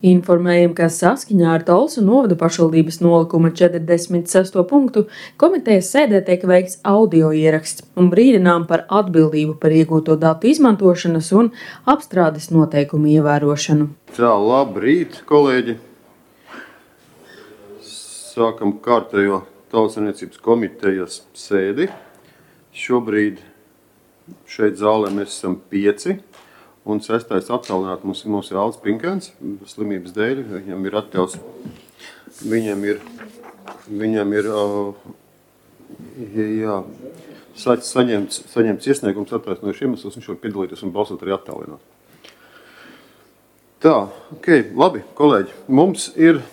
Informējam, ka saskaņā ar Talsu novada pašvaldības nolikuma 46. punktu komitejas sēdē tiek veikts audio ieraksts un brīdinām par atbildību par iegūto datu izmantošanas un apstrādes noteikumu ievērošanu. Tā, labrīt, kolēģi! Sākam kārtējo Tautssaimniecības komitejas sēdi. Šobrīd šeit zālē mēs esam 5. Un 6. attālināt mums ir Aldis Pinkēns, slimības dēļ, viņam ir atļauts, viņam ir saņemts iesniegums attaisnojuši iemeslus, viņš var piedalīties un balsot arī attālināt. Tā, labi, kolēģi, mums ir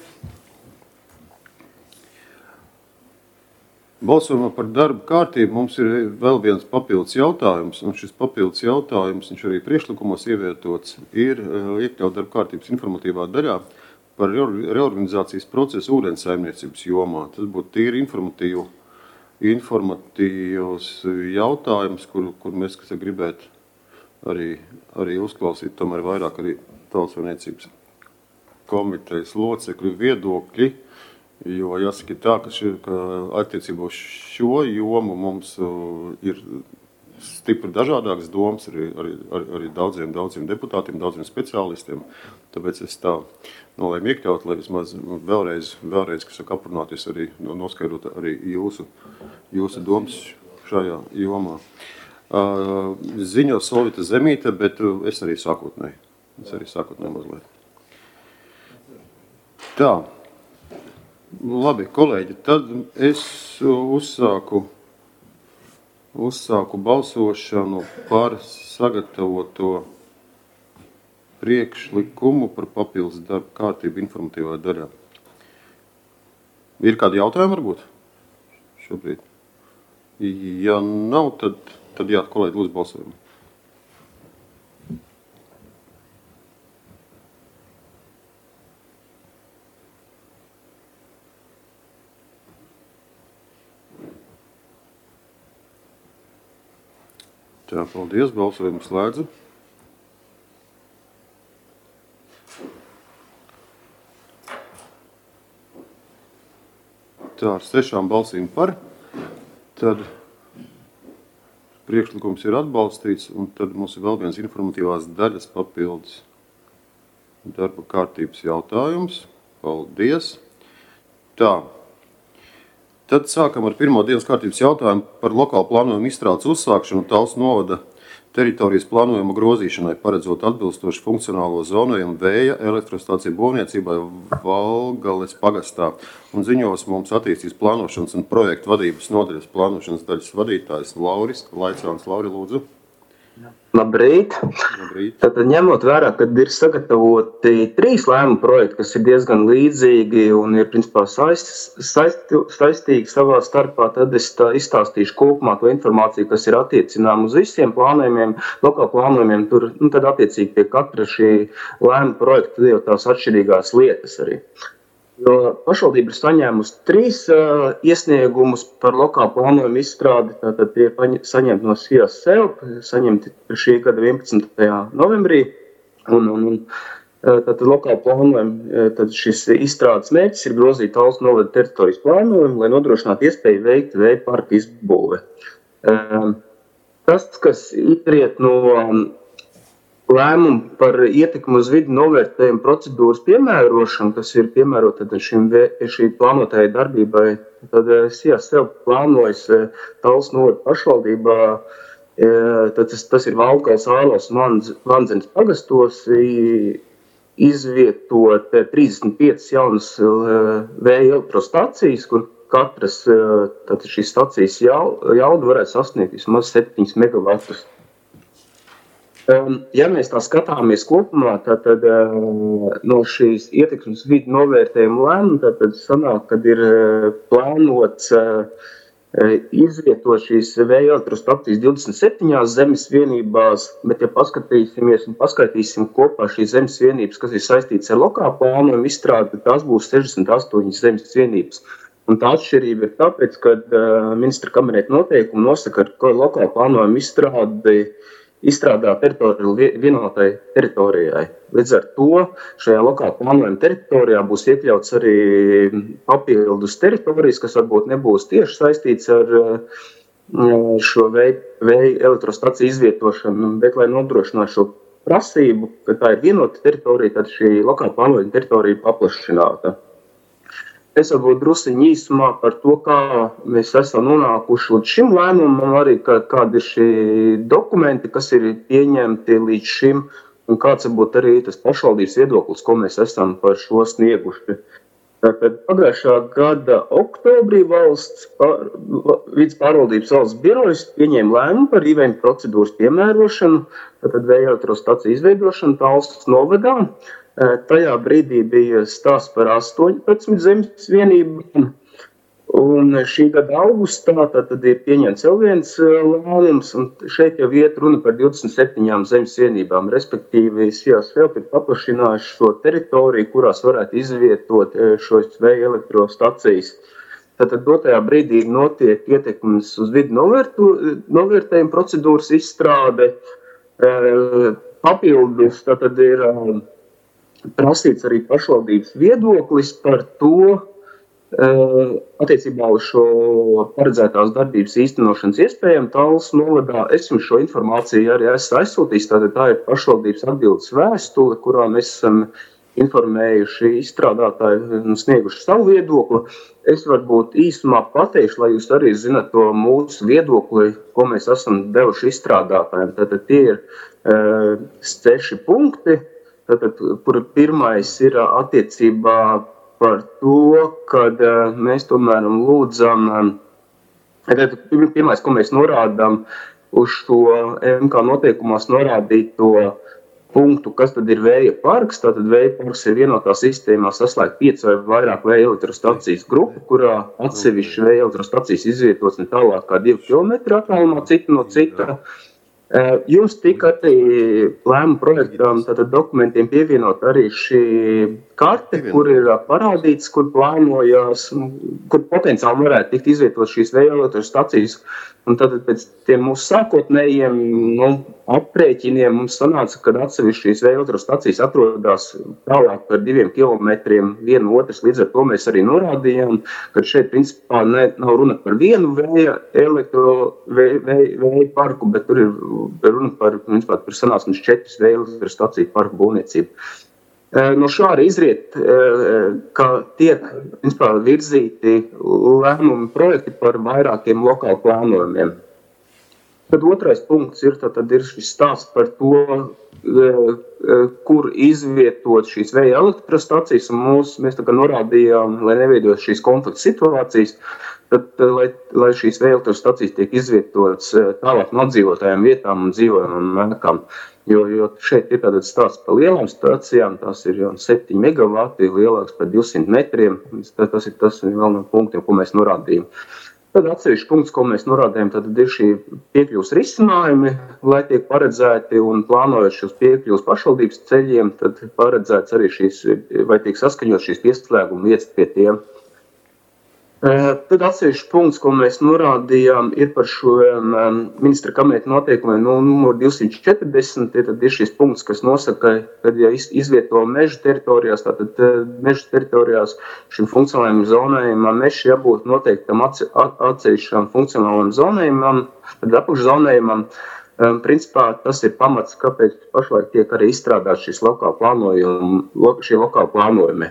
balsojumā par darba kārtību, mums ir vēl viens papildus jautājums, un šis papildus jautājums, viņš arī priekšlikumos ievietots, ir iekļaut darba kārtības informatīvā daļā par reorganizācijas procesu ūdenssaimniecības jomā. Tas būtu tīri informatīvs jautājums, kur mēs gribētu arī uzklausīt, tomēr vairāk arī Tautssaimniecības komitejas locekļu viedokļi. Jo jāsaka tā, ka attiecībā uz šo jomu mums ir stipri dažādākas domas arī daudziem deputātiem, daudziem speciālistiem. Tāpēc es tā nolēmu iekļaut, lai vismaz vēlreiz aprunāties arī, noskaidrot arī jūsu domas šajā jomā. Ziņo Solvita Zemīte, bet es arī sākotnēji mazliet. Tā. Labi, kolēģi, tad es uzsāku balsošanu par sagatavoto priekšlikumu par papildus darba kārtību informatīvā daļā. Ir kādi jautājumi varbūt šobrīd? Ja nav, tad jā, kolēģi, lūdzu balsojumu. Tā, paldies, balsojumu slēdzu. Tā, ar 6 balsīm par, tad priekšlikums ir atbalstīts, un tad mums ir vēl viens informatīvās daļas papildus darba kārtības jautājums. Paldies. Tā. Tad sākam ar pirmo dienas kārtības jautājumu par lokālu plānojumu izstrādes uzsākšanu Talsu novada teritorijas plānojuma grozīšanai, paredzot atbilstoši funkcionālo zonējumu vēja elektrostāciju būvniecībai Valgales pagastā. Un ziņos mums attīstīs plānošanas un projektu vadības nodaļas plānošanas daļas vadītājs Lauris Laicāns. Lauri, lūdzu. Labrīt. Tātad ņemot vērā, kad ir sagatavoti 3 lēmumu projekti, kas ir diezgan līdzīgi un ir principā saistīgi savā starpā, tad es izstāstīšu kopumā to informāciju, kas ir attiecinām uz visiem plānojumiem, lokālu plānojumiem. Tur, tad attiecīgi pie katra šī lēmumu projekta jau tās atšķirīgās lietas arī. Jo pašvaldība ir saņēmusi 3 iesniegumus par lokālu plānojumu izstrādi, tātad tie saņemti no SIAS SELP, saņemti šī gada 11. novembrī, un tātad lokālu plānojumu, tad šis izstrādes mērķis ir grozīt Talsu novada teritorijas plānojumu, lai nodrošinātu iespēju veikt vēja parka izbūve. Tas, kas izriet no lēmumu par ietekmi uz vidi novērtējumu procedūras piemērošanu, kas ir piemērota šī plānotāja darbībai, tad SIAS SELP plānojas Talsu novada pašvaldībā, tad tas ir Valgales, Ālos un Vandzenes pagastos, izvietot 35 jaunas vēja elektrostacijas, kur katras šīs stacijas jauda varētu sasniegt vismaz 7 megavatus. Ja mēs tā skatāmies kopumā, tad no šīs ietekmes vidi novērtējuma lēmuma, tad sanāk, kad ir plānots izvietot šīs vēja elektrostacijas 27 zemes vienībās, bet ja paskatīsimies un paskaitīsim kopā šīs zemes vienības, kas ir saistītas ar lokālu plānojumu izstrādi, tad tās būs 68 zemes vienības. Un tā atšķirība ir tāpēc, ka ministra kabineta noteikumi nosaka, ka lokālu plānojumu izstrādi izstrādāt teritoriju vienotai teritorijai. Līdz ar to šajā lokāli plānojuma teritorijā būs iekļauts arī papildus teritorijas, kas varbūt nebūs tieši saistīts ar šo vēja elektrostaciju izvietošanu, bet lai nodrošinātu šo prasību, ka tā ir vienota teritorija, tad šī lokāli plānojuma teritorija ir paplašināta. Es varbūt drusiņi īsumā par to, kā mēs esam nonākuši līdz šim lēmumam, arī kādi ir šie dokumenti, kas ir pieņemti līdz šim, un kāds varbūt arī tas pašvaldības viedoklis, ko mēs esam par šo snieguši. Tātad pagājušā gada oktobrī vides pārvaldības valsts birojas pieņēma lēmumu par īvēņu procedūras piemērošanu, tātad vēja elektrostaciju izveidošanu Talsas novadā. Tajā brīdī bija stāsts par 18 zemes vienībām, un šī gada augustā tad ir pieņemts vēl viens lēmums, un šeit jau iet runa par 27 zemes vienībām, respektīvi SIAS vēl ir paplašinājuši šo teritoriju, kurās varētu izvietot šos vēja elektrostacijas. Tātad dotajā brīdī notiek ietekmes uz vidu novērtējuma procedūras izstrāde, papildus tātad ir prasīts arī pašvaldības viedoklis par to, attiecībā uz šo paredzētās darbības īstenošanas iespējām Talsas novadā. Es jums šo informāciju arī esmu aizsūtījis, tātad tā ir pašvaldības atbildes vēstule, kurā mēs esam informējuši izstrādātāji un snieguši savu viedokli. Es varbūt īsumā pateikšu, lai jūs arī zināt to mūsu viedokli, ko mēs esam devuši izstrādātājiem. Tātad tie ir 6 punkti. Tātad, kur pirmais ir attiecībā par to, kad mēs tomēr lūdzam, pirmais, ko mēs norādām uz šo MK noteikumās norādīto punktu, kas tad ir vēja parks. Tātad vēja parks ir vienotā sistēmā saslēgt 5 vai vairāk vēja elektrostacijas grupu, kurā atsevišķi vēja elektrostacijas izvietots ne tālāk kā 2 km attālumā cita no cita. Jums tika arī lēmuma projektām, tātad dokumentiem pievienot arī šī karte, kur ir parādīts, kur plānojās, kur potenciāli varētu tikt izvietot šīs vēja elektrostacijas. Un tad pēc tiem mūsu sākotnējiem aprēķiniem mums sanāca, ka atsevišķi šīs vēja elektrostacijas atrodas tālāk par 2 kilometriem viena otras. Līdz ar to mēs arī norādījām, ka šeit principā nav runa par vienu vēja parku, bet tur ir runa par sanāksmes 4 vēja elektrostaciju parku būvniecību. No šā arī izriet, ka tiek principā virzīti lēmumi projekti par vairākiem lokāli plānojumiem. Tad otrais punkts ir šis stāsts par to, kur izvietot šīs vēja elektrostacijas, un mēs norādījām, lai neveidot šīs konflikta situācijas, tad, lai šīs vēja elektrostacijas tiek izvietotas tālāk no apdzīvotajām vietām un dzīvojamām ēkām. Jo šeit ir tāds stāsts par lielām stācijām, tās ir jau 7 megavati, lielāks par 200 metriem. Tas ir vēl no punktiem, ko mēs norādījām. Tad atsevišķi punkts, ko mēs norādījām, tad ir šī piekļuvas risinājumi, lai tiek paredzēti un plānojot šos piekļuvas pašvaldības ceļiem, tad paredzēts arī vai tiek saskaņot šīs pieslēguma vietas pie tiem. Tad atsevišķi punkts, ko mēs norādījām, ir par šo ministra kabineta noteikumiem numur 240. Tad ir šis punkts, kas nosaka, ka ja izvieto meža teritorijās, tātad meža teritorijās šim funkcionālajiem zonējumam mežs jābūt noteiktam atsevišķām funkcionālajām zonējumam, tad apakšzonējumam. Principā tas ir pamats, kāpēc pašlaik tiek arī izstrādāt šie lokāli plānojumi.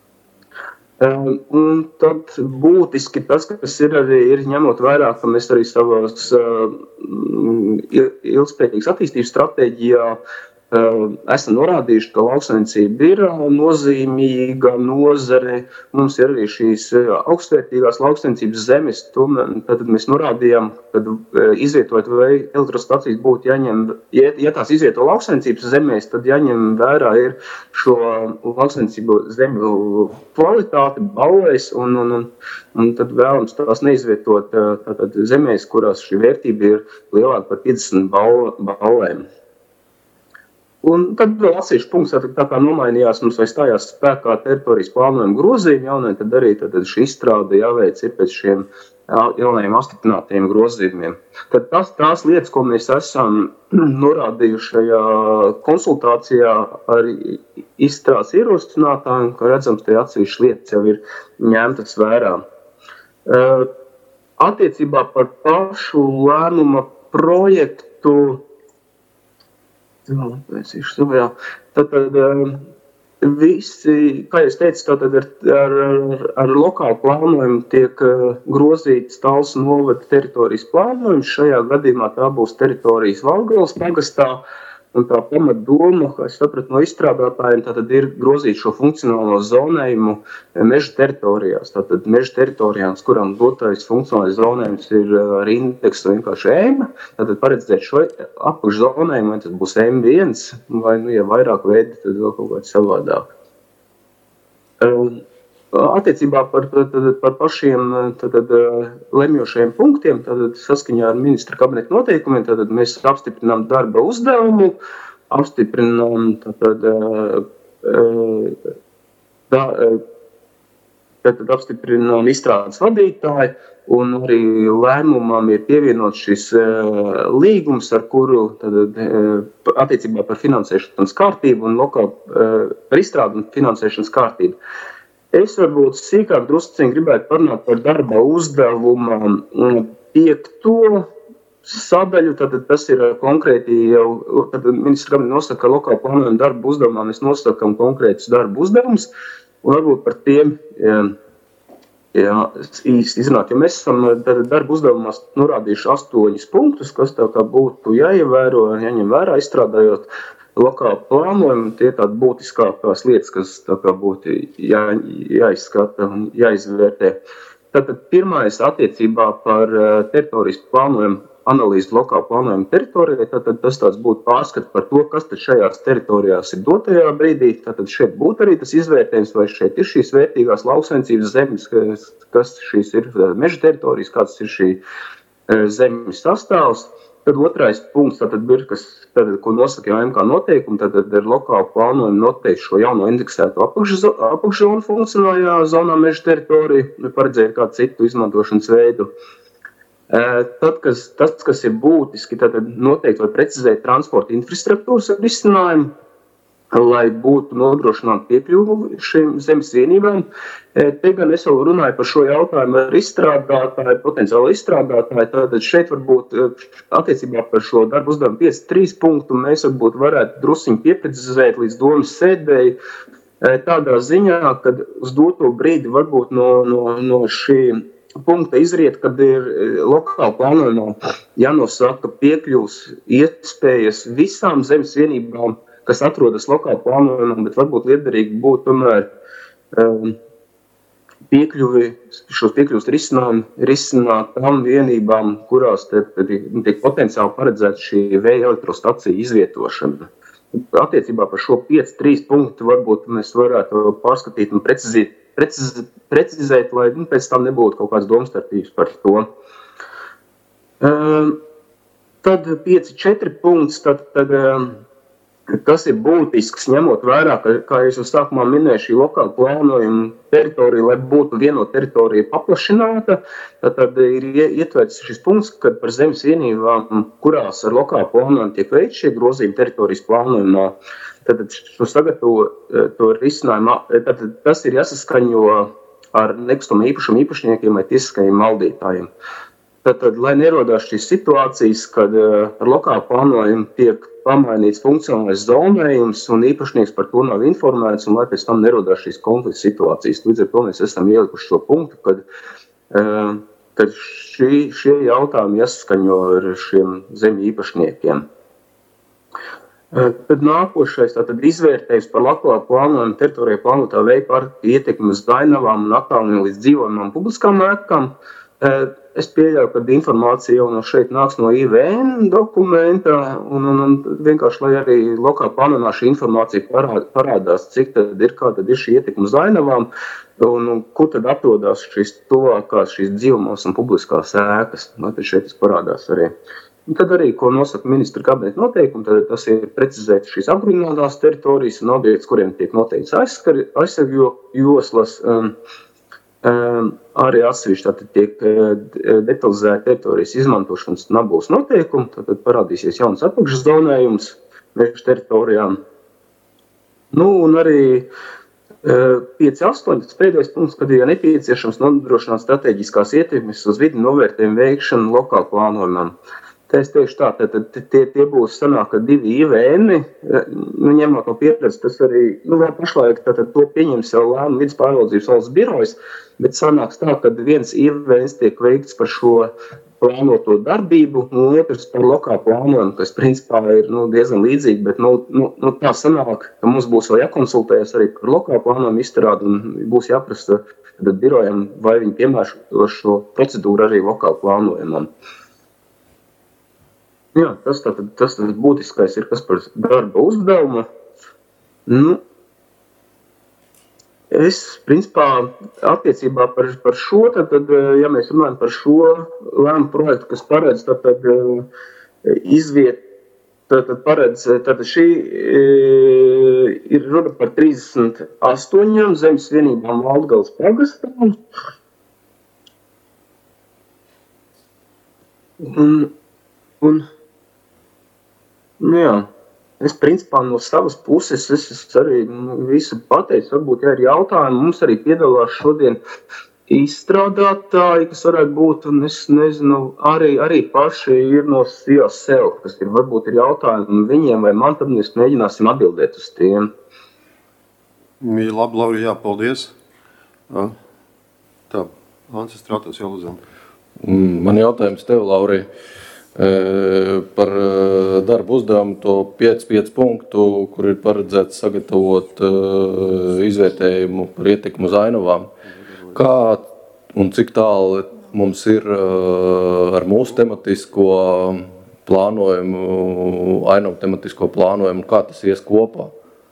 Un tad būtiski tas, kas ir ņemot vērā, ka mēs arī savās ilgspējīgas attīstības stratēģijā esam norādījuši, ka lauksaimniecība ir nozīmīga nozare. Mums ir arī šīs augstvērtīgās lauksaimniecības zemes. Tad mēs norādījām, ka izvietojot vēja elektrostacijas būtu jāņem, ja tās izvieto lauksaimniecības zemēs, tad jāņem vērā ir šo lauksaimniecību zemju kvalitāti, balvēs, un tad vēlams tās neizvietot zemēs, kurās šī vērtība ir lielāka par 50 balvēm. Un tad vēl atsevišķi punkts, tā kā nomainījās mums vai stājās spēkā teritorijas plānojuma grozījumi jaunai, tad arī šī izstrāde jāveic ir pēc šiem jaunajiem apstiprinātajiem grozījumiem. Tad tās lietas, ko mēs esam norādījuši šajā konsultācijā ar izstrādes ierosinātājiem, ka redzams, tie atsevišķas lietas jau ir ņemtas vērā. Attiecībā par pašu lēmuma projektu, tad visi, kā es teicu, tātad ar lokālu plānojumu tiek grozīts Talsu novada teritorijas plānojums. Šajā gadījumā tā būs teritorijas Valgavas pagastā, un tā pamatdoma, kā es sapratu no izstrādātājiem, tātad ir grozīt šo funkcionālo zonējumu meža teritorijās. Tātad meža teritorijās, kurām dotais funkcionālais zonējums ir ar indeksu vienkārši M, tātad paredzēt šo apakšzonējumu, vai tas būs M1, vai, ja vairāk veidi, tad vēl kaut kāds savādāk. Attiecībā par pašiem lemjošajiem punktiem, saskaņā ar ministra kabineta noteikumiem, mēs apstiprinām darba uzdevumu, apstiprinām izstrādes vadītāju, un arī lēmumam ir pievienots šis līgums, ar kuru attiecībā par finansēšanas kārtību un par izstrādu un finansēšanas kārtību. Es varbūt sīkāk drusciņi gribētu parunāt par darba uzdevuma 5. sadaļu, tad tas ir konkrēti jau, tad ministra kabineta nosaka, ka lokāli plānojuma darba uzdevumā mēs nosakam konkrētus darba uzdevumus, un varbūt par tiem īsti izrunāt, jo mēs esam darba uzdevumās norādījuši 8 punktus, kas tā kā būtu jāievēro, jāņem vērā, izstrādājot lokāli plānojumi, tie tādi būtiskākās lietas, kas tā kā būtu jāizskata un jāizvērtē. Tātad pirmais attiecībā par teritorijas plānojumu analīzi lokāli plānojumu teritorijai, tātad tas tāds būtu pārskats par to, kas tad šajās teritorijās ir dotajā brīdī. Tātad šeit būtu arī tas izvērtējums, vai šeit ir šīs vērtīgās lauksaimniecības zemes, kas šīs ir meža teritorijas, kāds ir šī zemes sastāvs. Tad otrais punkts, ko nosaka jau MK noteikumi, tad ir lokāli plānojumi noteikt šo jauno indeksēto apakšzonu funkcionālajā zonā meža teritoriju, paredzēt kādu citu izmantošanas veidu. Tad, kas ir būtiski, tad noteikti vai precizēt transporta infrastruktūras risinājumu, lai būtu nodrošināta piekļuva šīm zemes vienībām. Te gan es vēl runāju par šo jautājumu ar izstrādātāju, potenciāli izstrādātāju. Tātad šeit varbūt attiecībā par šo darbu uzdevumu 5.3 punktu mēs varbūt varētu drusiņi pieprecizēt līdz domas sēdēji tādā ziņā, kad uz doto brīdi varbūt no šī punkta izriet, kad ir lokāli plānojumā jānosaka piekļuvs iespējas visām zemes vienībām, kas atrodas lokāli plānojumā, bet varbūt liederīgi būtu tomēr šos piekļuvs risināt tām vienībām, kurās tiek potenciāli paredzēta šī vēja elektrostaciju izvietošana. Attiecībā par šo 5.3 punktu varbūt mēs varētu pārskatīt un precizēt, lai pēc tam nebūtu kaut kāds domstarpības par to. Tad 5.4 punkts, kas ir būtisks, ņemot vērā, kā es jau sākumā minēju, šī lokāla plānojuma teritorija, lai būtu vienota teritorija paplašināta, tad ir ietverts šis punkts, kad par zemes vienībām, kurās ar lokālu plānojumu tiek veikti šie grozījumi teritorijas plānojumā, tad šo sagatavoto risinājumu, tad tas ir jāsaskaņo ar nekustamo īpašumu īpašniekiem vai tiesiskajiem valdītājiem. Tad, lai nerodās šīs situācijas, kad ar lokālu plānojumu tiek pamainīts funkcionālais zonējums un īpašnieks par to nav informēts, un lai pēc tam nerodās šīs konflikta situācijas. Līdz ar to mēs esam ielikuši šo punktu, kad šie jautājumi jāsaskaņo ar šiem zemju īpašniekiem. Tad nākošais, tātad izvērtējums par lokālu plānojumu teritorijā plānotā veida parka ietekmi uz dainavām un attālinājumu līdz dzīvojamām publiskām ēkām. Es pieļauju, ka informācija jau no šeit nāks no IVN dokumenta, un vienkārši, lai arī lokāli plānojumā šī informācija parādās, cik tad ir, kā tad ir šī ietekme uz dainavām, un kur tad atrodas šīs tuvākās šīs dzīvojamās un publiskās ēkas. Tad šeit tas parādās arī. Un tad arī, ko nosaka ministra kabineta noteikumi, tad tas ir precizēt šīs apgruninātās teritorijas un objekts, kuriem tiek noteikts aizsargu joslas. Arī atsevišķi tātad tiek detalizēta teritorijas izmantošanas nabulas noteikumi, tātad parādīsies jauns apakšzonējums meža teritorijām. Nu, un arī 5.8. Tas pēdējais punkts, kad ir nepieciešams nodrošināt strateģiskās ietekmes uz vidi novērtējumu veikšanu lokāli plānojumam. Tā es teikšu tā, tad tie būs sanāk, ka 2 IVN, ņemot no pieredzes, tas arī, vēl pašlaik tātad to pieņems jau lēmumu vidas pārvaldzības valsts birojas, bet sanāks tā, ka viens IVN tiek veikts par šo plānoto darbību, un otrs par lokālu plānojumu, kas principā ir diezgan līdzīgi, bet tā sanāk, ka mums būs vēl jākonsultējas arī par lokālu plānojumu izstrādi, un būs jāprasa birojam, vai viņi piemēro šo procedūru arī lokālu plānojumam. Jā, tas būtiskais ir, kas par darba uzdevumu. Es, principā, attiecībā par šo, tad, ja mēs runājam par šo lēmumu projektu, kas paredz, tad izviet, tad paredz, tad šī ir runa par 38 zemes vienībām Latgales pagastā. Jā, es principā no savas puses es arī visu pateicu, varbūt ir jautājumi, mums arī piedalās šodien izstrādātāji, kas varētu būt, un es nezinu, arī paši ir no sev, kas varbūt ir jautājumi viņiem vai man, tad mēs mēģināsim atbildēt uz tiem. Labi, Lauri, jā, paldies. Tā, Ansis Stratos jau lūdzam. Man jautājums tev, Lauri. Par darbu uzdevumu to 5 punktu, kur ir paredzēts sagatavot izvērtējumu par ietekmu uz ainavām. Kā un cik tālu mums ir ar mūsu tematisko plānojumu, ainavu tematisko plānojumu, kā tas ies kopā?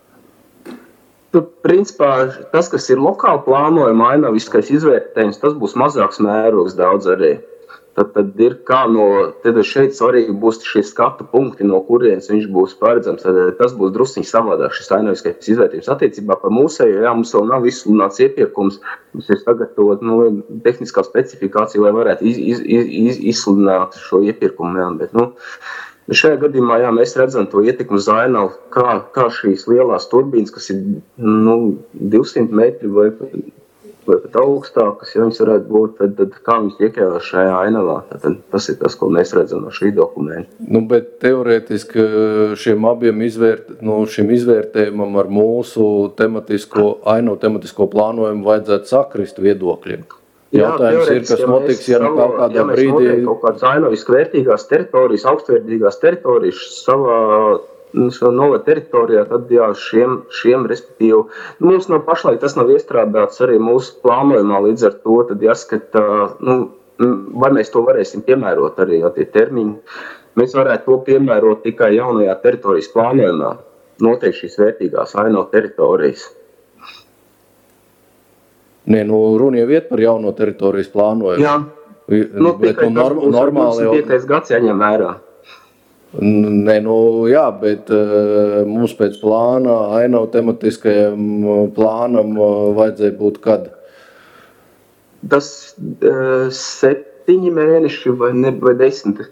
Principā tas, kas ir lokāli plānojuma ainaviskais izvērtējums, tas būs mazāks mērogs daudz arī. Tad ir tad šeit svarīgi būs šie skatu punkti, no kurienes viņš būs paredzams. Tas būs drusciņš savādāk šis ainaviskais izvērtējums. Attiecībā par mūsējo, mums vēl nav izsludināts iepirkums, mums ir sagatavot tehniskā specifikācija, lai varētu izsludināt šo iepirkumu. Jā, bet, šajā gadījumā mēs redzam to ietekmu uz ainavu, kā šīs lielās turbīnas, kas ir 200 metri vai pat augstākas, ja viņas varētu būt, tad kā viņas iekļāvā šajā ainavā. Tas ir tas, ko mēs redzam no šī dokumenta. Bet teorētiski šiem abiem šim izvērtējumam ar mūsu ainavu tematisko plānojumu vajadzētu sakrist viedokļiem. Jautājums ir, kas notiks, ja kaut kādā brīdī... Ja mēs kaut kādas ainaviski vērtīgās teritorijas, augstvērtīgās teritorijas savā novada teritorijā, tad šiem respektīvi, mums pašlaik tas nav iestrādāts arī mūsu plānojumā, līdz ar to tad jāskata, vai mēs to varēsim piemērot arī tie termiņi. Mēs varētu to piemērot tikai jaunajā teritorijas plānojumā, noteikti šīs vērtīgās ainavu teritorijas. Nē, runa jau iet par jauno teritorijas plānojumu. Jā, tikai tas būs 25. gads jāņem vērā. Nē, jā, bet mums pēc plāna, ainavu tematiskajam plānam vajadzēja būt kad? Tas 7 mēneši vai 10.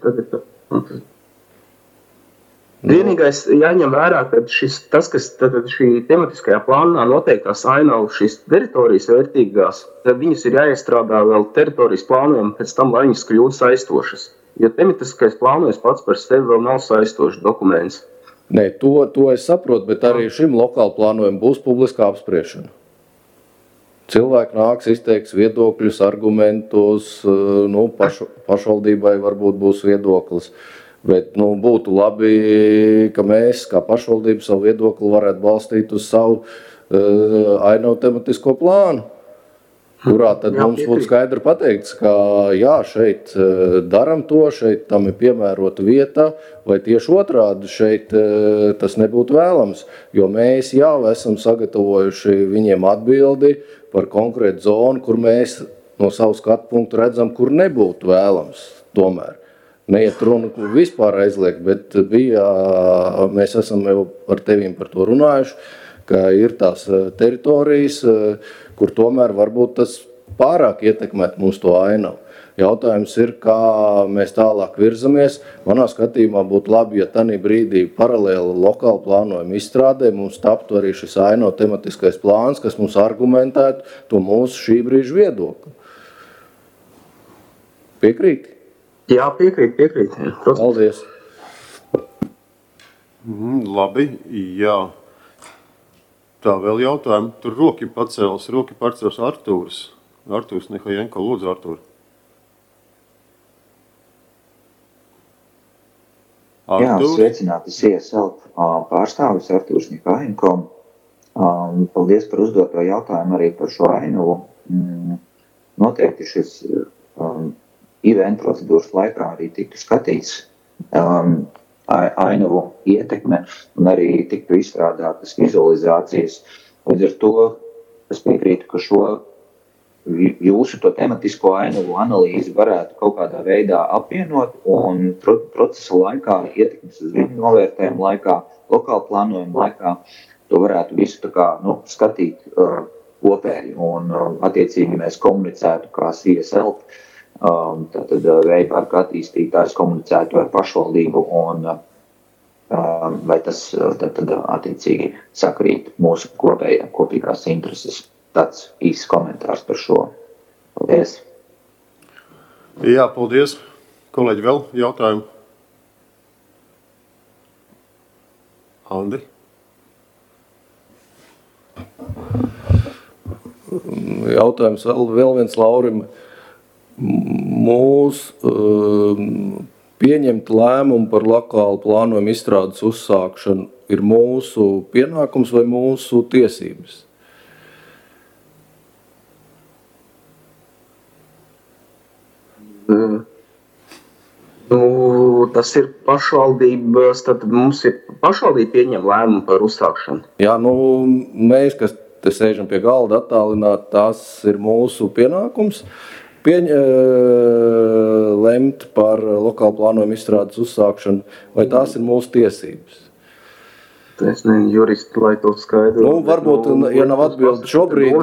Vienīgais jāņem vērā, ka šī tematiskajā plānā noteiktās ainavu šīs teritorijas vērtīgās, tad viņas ir jāiestrādā vēl teritorijas plānojumi pēc tam, lai viņas kļūtu saistošas. Jo tematiskais plānojums pats par sevi vēl nav saistošs dokuments. Nē, to es saprotu, bet arī šim lokāli plānojumam būs publiskā apspriešana. Cilvēki nāks, izteiks viedokļus, argumentus, pašvaldībai varbūt būs viedoklis. Bet būtu labi, ka mēs, kā pašvaldība, savu viedokli varētu balstīt uz savu ainavu tematisko plānu, kurā tad mums būtu skaidri pateikts, ka jā, šeit daram to, šeit tam ir piemērota vieta, vai tieši otrādi šeit tas nebūtu vēlams, jo mēs jau esam sagatavojuši viņiem atbildi par konkrētu zonu, kur mēs no savu skatu punktu redzam, kur nebūtu vēlams tomēr. Neiet runa vispār aizliegt, bet mēs esam jau ar tevīm par to runājuši, ka ir tās teritorijas, kur tomēr varbūt tas pārāk ietekmēt mūsu to ainavu. Jautājums ir, kā mēs tālāk virzamies. Manā skatījumā būtu labi, ja tanī brīdī paralēli lokāli plānojuma izstrādē mums taptu arī šis ainavu tematiskais plāns, kas mums argumentētu to mūsu šī brīža viedokli. Piekrīti? Jā, piekrīt. Paldies. Labi, jā. Tā vēl jautājumi. Tur roki pacēls Artūrs. Artūrs Nihojenko, lūdzu, Artūr. Jā, sveicināti CSL pārstāvis Artūrs Nihojenko. Paldies par uzdoto jautājumu arī par šo ainavu. Noteikti šis IVN procedūras laikā arī tiktu skatīts ainavu ietekme un arī tiktu izstrādātas vizualizācijas. Līdz ar to es piekrītu, ka šo jūsu to tematisko ainavu analīzi varētu kaut kādā veidā apvienot un procesa laikā, ietekmes uz vidu novērtējumu laikā, lokāli plānojumu laikā, to varētu visu tā kā, skatīt kopēji un attiecīgi mēs komunicētu kā CSL, tātad vēja parka attīstītājs komunicētu ar pašvaldību un vai tas tad attiecīgi sakrīt mūsu kopīgās intereses. Tāds īsts komentārs par šo. Paldies. Jā, paldies. Kolēģi, vēl jautājumu? Andi? Jautājums vēl viens Laurim. Pieņemt lēmumu par lokālu plānojumu izstrādes uzsākšanu ir mūsu pienākums vai mūsu tiesības? Tas ir pašvaldības, tad mums ir pašvaldība pieņem lēmumu par uzsākšanu. Jā, mēs, kas te sēžam pie galda attālināt, tas ir mūsu pienākums lemt par lokālu plānojumu izstrādes uzsākšanu, vai tās ir mūsu tiesības? Es nezinu, juristi, lai to skaidro. Varbūt, ja nav atbildi šobrīd,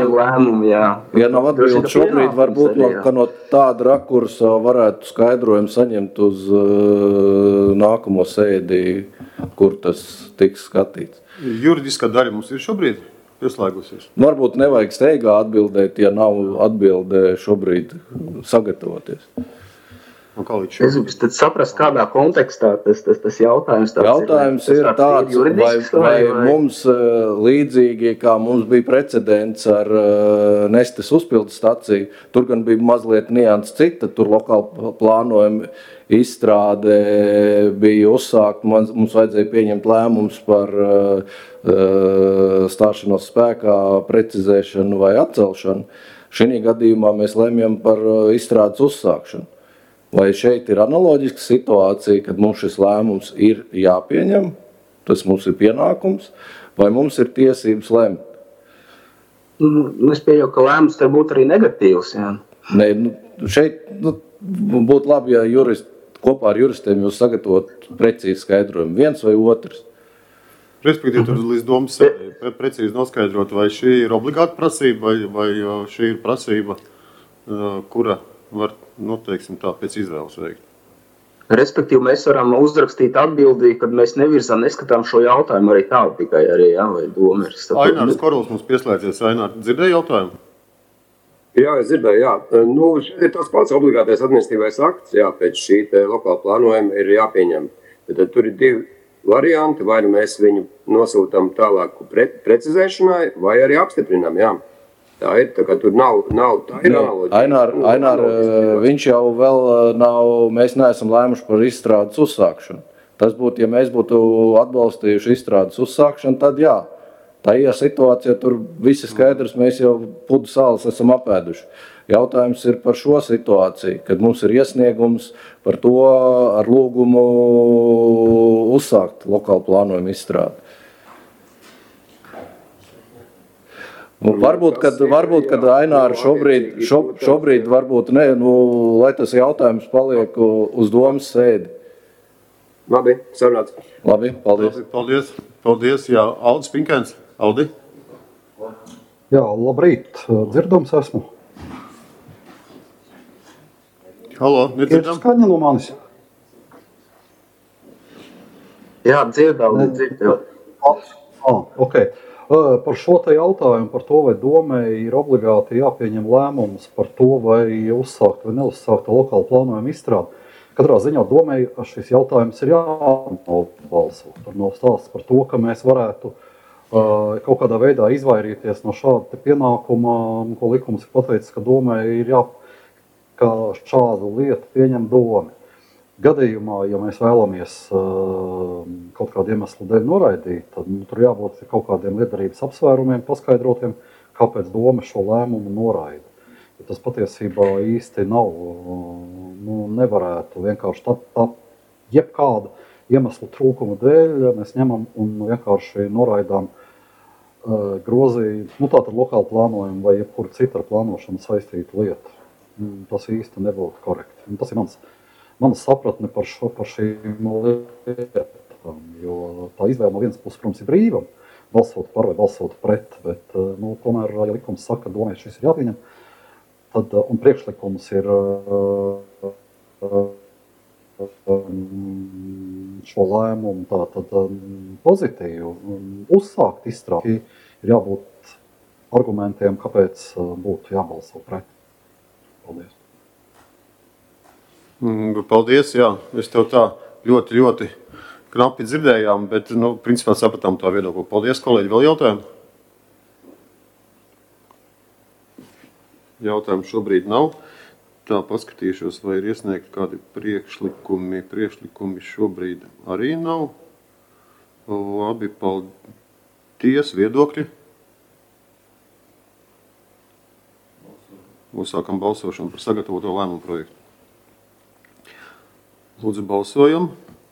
varbūt no tāda rakursa varētu skaidrojumu saņemt uz nākamo sēdi, kur tas tiks skatīts. Juridiskā daļa mums ir šobrīd pieslēgusies? Varbūt nevajag steigā atbildēt, ja nav atbilde šobrīd sagatavoties. Es gribu tad saprast, kādā kontekstā tas jautājums tāds jautājums ir tāds, vai mums līdzīgi, kā mums bija precedents ar Nestes uzpildes staciju, tur gan bija mazliet nians cita, tur lokāli plānojumi izstrāde bija uzsākt, mums vajadzēja pieņemt lēmums par stāšanos spēkā, precizēšanu vai atcelšanu. Šī gadījumā mēs lemjam par izstrādes uzsākšanu. Vai šeit ir analoģiska situācija, kad mums šis lēmums ir jāpieņem, tas mums ir pienākums, vai mums ir tiesības lemt? Es pieļauju, ka lēmums te būtu arī negatīvs. Jā. Nē, šeit būtu labi, ja kopā ar juristiem jūs sagatavot precīzi skaidrojumu, viens vai otrs. Respektīvi, tur līdz domas precīzi noskaidrot, vai šī ir obligāta prasība, vai šī ir prasība, kura var, teiksim tā, pēc izvēles veikt. Respektīvi, mēs varam uzrakstīt atbildīgi, kad mēs neskatām šo jautājumu arī tādu tikai arī, vai doma ir. Ainārs Koruls mums pieslēdzies. Ainār, dzirdēji jautājumu? Jā, es dzirdēju, jā. Ir tas pats obligātais administratīvais akts, jā, pēc šī lokāla plānojuma ir jāpieņem. Tad tur ir divi varianti, vai mēs viņu nosūtam tālāku precizēšanai, vai arī apstiprinām, jā. Tā ir, tā kā tur nav tā ir analoģija. Ainār, viņš jau vēl nav, mēs neesam lēmuši par izstrādes uzsākšanu. Tas būtu, ja mēs būtu atbalstījuši izstrādes uzsākšanu, tad jā. Tajā situācijā tur viss ir skaidrs, mēs jau pudu salas esam apēduši. Jautājums ir par šo situāciju, kad mums ir iesniegums par to ar lūgumu uzsākt lokālu plānojumu izstrādi. Varbūt, kad Aināri šobrīd varbūt ne, lai tas jautājums paliek uz domas sēdi. Labi, sarunāts. Labi, paldies. Paldies, jā. Aldis Pinkēns. Aldi? Jā, labrīt. Dzirdams esmu. Halo, nedzirdam? Ir skaņa no manis? Jā, dzirdam. Ok. Par šo te jautājumu, par to, vai domē ir obligāti jāpieņem lēmums par to, vai uzsākt vai neuzsākt lokālu plānojumu izstrādi. Katrā ziņā domē šis jautājums ir jānobalso. Tur nav stāsts par to, ka mēs varētu kaut kādā veidā izvairīties no šāda pienākuma, ko likums ir pateicis, ka domē ir ka šādu lietu pieņem dome. Gadījumā, ja mēs vēlamies kaut kādu iemeslu dēļ noraidīt, tad tur jābūt kaut kādiem lietderības apsvērumiem, paskaidrotiem, kāpēc dome šo lēmumu noraida. Ja tas patiesībā īsti nav, nevarētu vienkārši tā jebkāda iemeslu trūkuma dēļ mēs ņemam un vienkārši noraidām grozījumu, tātad lokālu plānojumu vai jebkuru citu ar plānošanu saistītu lietu. Tas īsti nebūtu korekti. Un tas ir mana sapratne par šīm lietām, jo tā izvēle no vienas puses, protams, ir brīva, balsot par vai balsot pret, bet tomēr, ja likums saka, ka domāju, šis ir jāpieņem, tad, un priekšlikums ir šo lēmumu tātad pozitīvu uzsākt izstrādi, ir jābūt argumentiem, kāpēc būtu jābalso pret. Paldies. Paldies, jā. Mēs tev tā ļoti knapi dzirdējām, bet, principā sapratām tā viedokli. Paldies, kolēģi. Vēl jautājumi? Jautājumu šobrīd nav. Tā paskatīšos, vai ir iesniegti kādi priekšlikumi. Priekšlikumi šobrīd arī nav. Labi, paldies. Viedokļi? Uzsākam balsošanu par sagatavoto lēmumu projektu. Lūdzu, balsojam.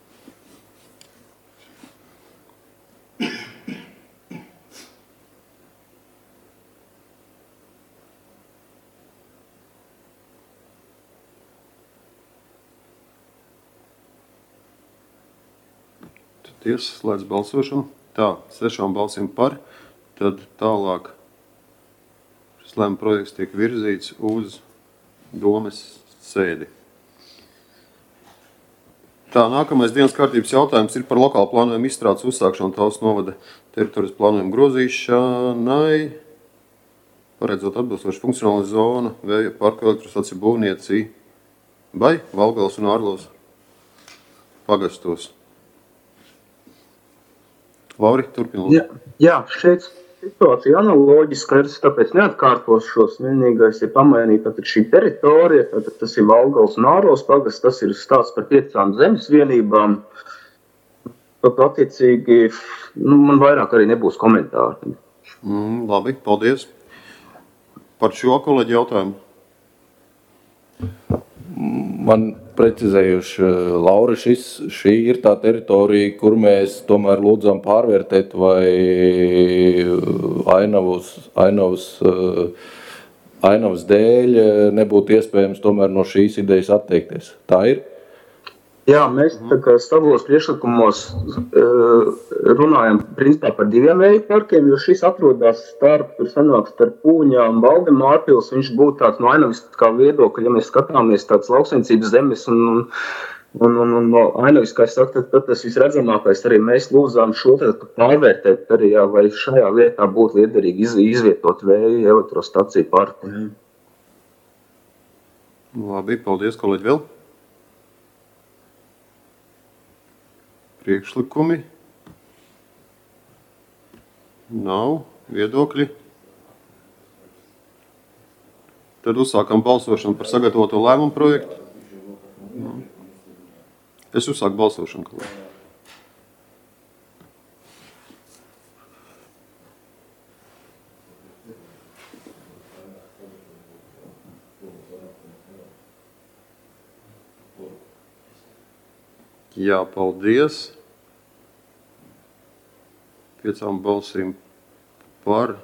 Tiesa slēdz balsošanu. Tā, 6 balsīm par, tad tālāk šis lēmuma projekts tiek virzīts uz domes sēdi. Tā, nākamais dienas kārtības jautājums ir par lokālu plānojumu izstrādes uzsākšanu Talsu novada teritorijas plānojumu grozīšanai, paredzot atbilstoši funkcionāla zona, vēja parku elektrostaciju būvniecībai Valgales un Ārlavas pagastos. Lauri, turpin lūdzu. Jā, šeit situācija analoģiska, tāpēc neatkārtos šos. Vienīgais ir pamainīt šī teritorija, tātad tas ir Valgales un Ārlavas pagasts, tas ir stāsts par 5 zemes vienībām. Tad attiecīgi, man vairāk arī nebūs komentāri. Labi, paldies. Par šo kolēģi jautājumu. Man precizējuši, Lauri, šī ir tā teritorija, kur mēs tomēr lūdzam pārvērtēt, vai ainavas dēļ nebūtu iespējams tomēr no šīs idejas atteikties. Tā ir? Jā, mēs savos priekšlikumos runājam principā par 2 vēju parkiem, jo šis atrodas starp Pūņām un Valdemārpils. Viņš būtu tāds no ainaviskā viedokļa, ja mēs skatāmies tāds lauksaimniecības zemes un no ainaviskā, tad tas visredzamākais arī mēs lūdzām šo pārvērtēt arī, jā, vai šajā vietā būtu liederīgi izvietot vēju elektrostaciju parku. Labi, paldies, kolēģi vēl. Priekšlikumi? Nav viedokļi. Tad uzsākam balsošanu par sagatavoto lēmumu projektu. Es uzsāku balsošanu, kolēģi. Jā, paldies. 5 balsīm par,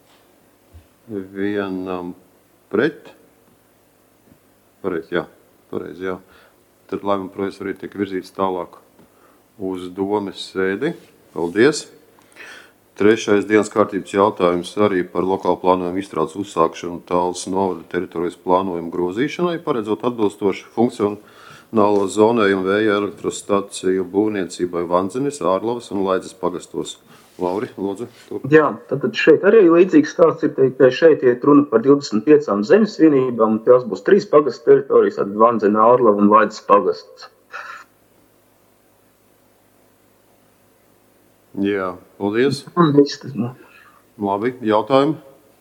1 pret. Pareizi, jā. Tad lēmuma projekts arī tiek virzīts tālāk uz domes sēdi. Paldies. Trešais dienas kārtības jautājums arī par lokālu plānojumu izstrādes uzsākšanu Tallas novada teritorijas plānojumu grozīšanai, paredzot atbilstoši funkcionālo zonējumu vēja elektrostaciju būvniecībai Vandzenes, Ārlavas un Laidzes pagastos. Lauri, lūdzu. Jā, tad šeit arī līdzīgs stāsts ir, ka šeit iet runa par 25 zemes vienībām, un tās būs 3 pagastu teritorijas, tad Vandzene, Ārlava un Laidzes pagastos. Jā, paldies. Un viss tas man. Labi, jautājumi?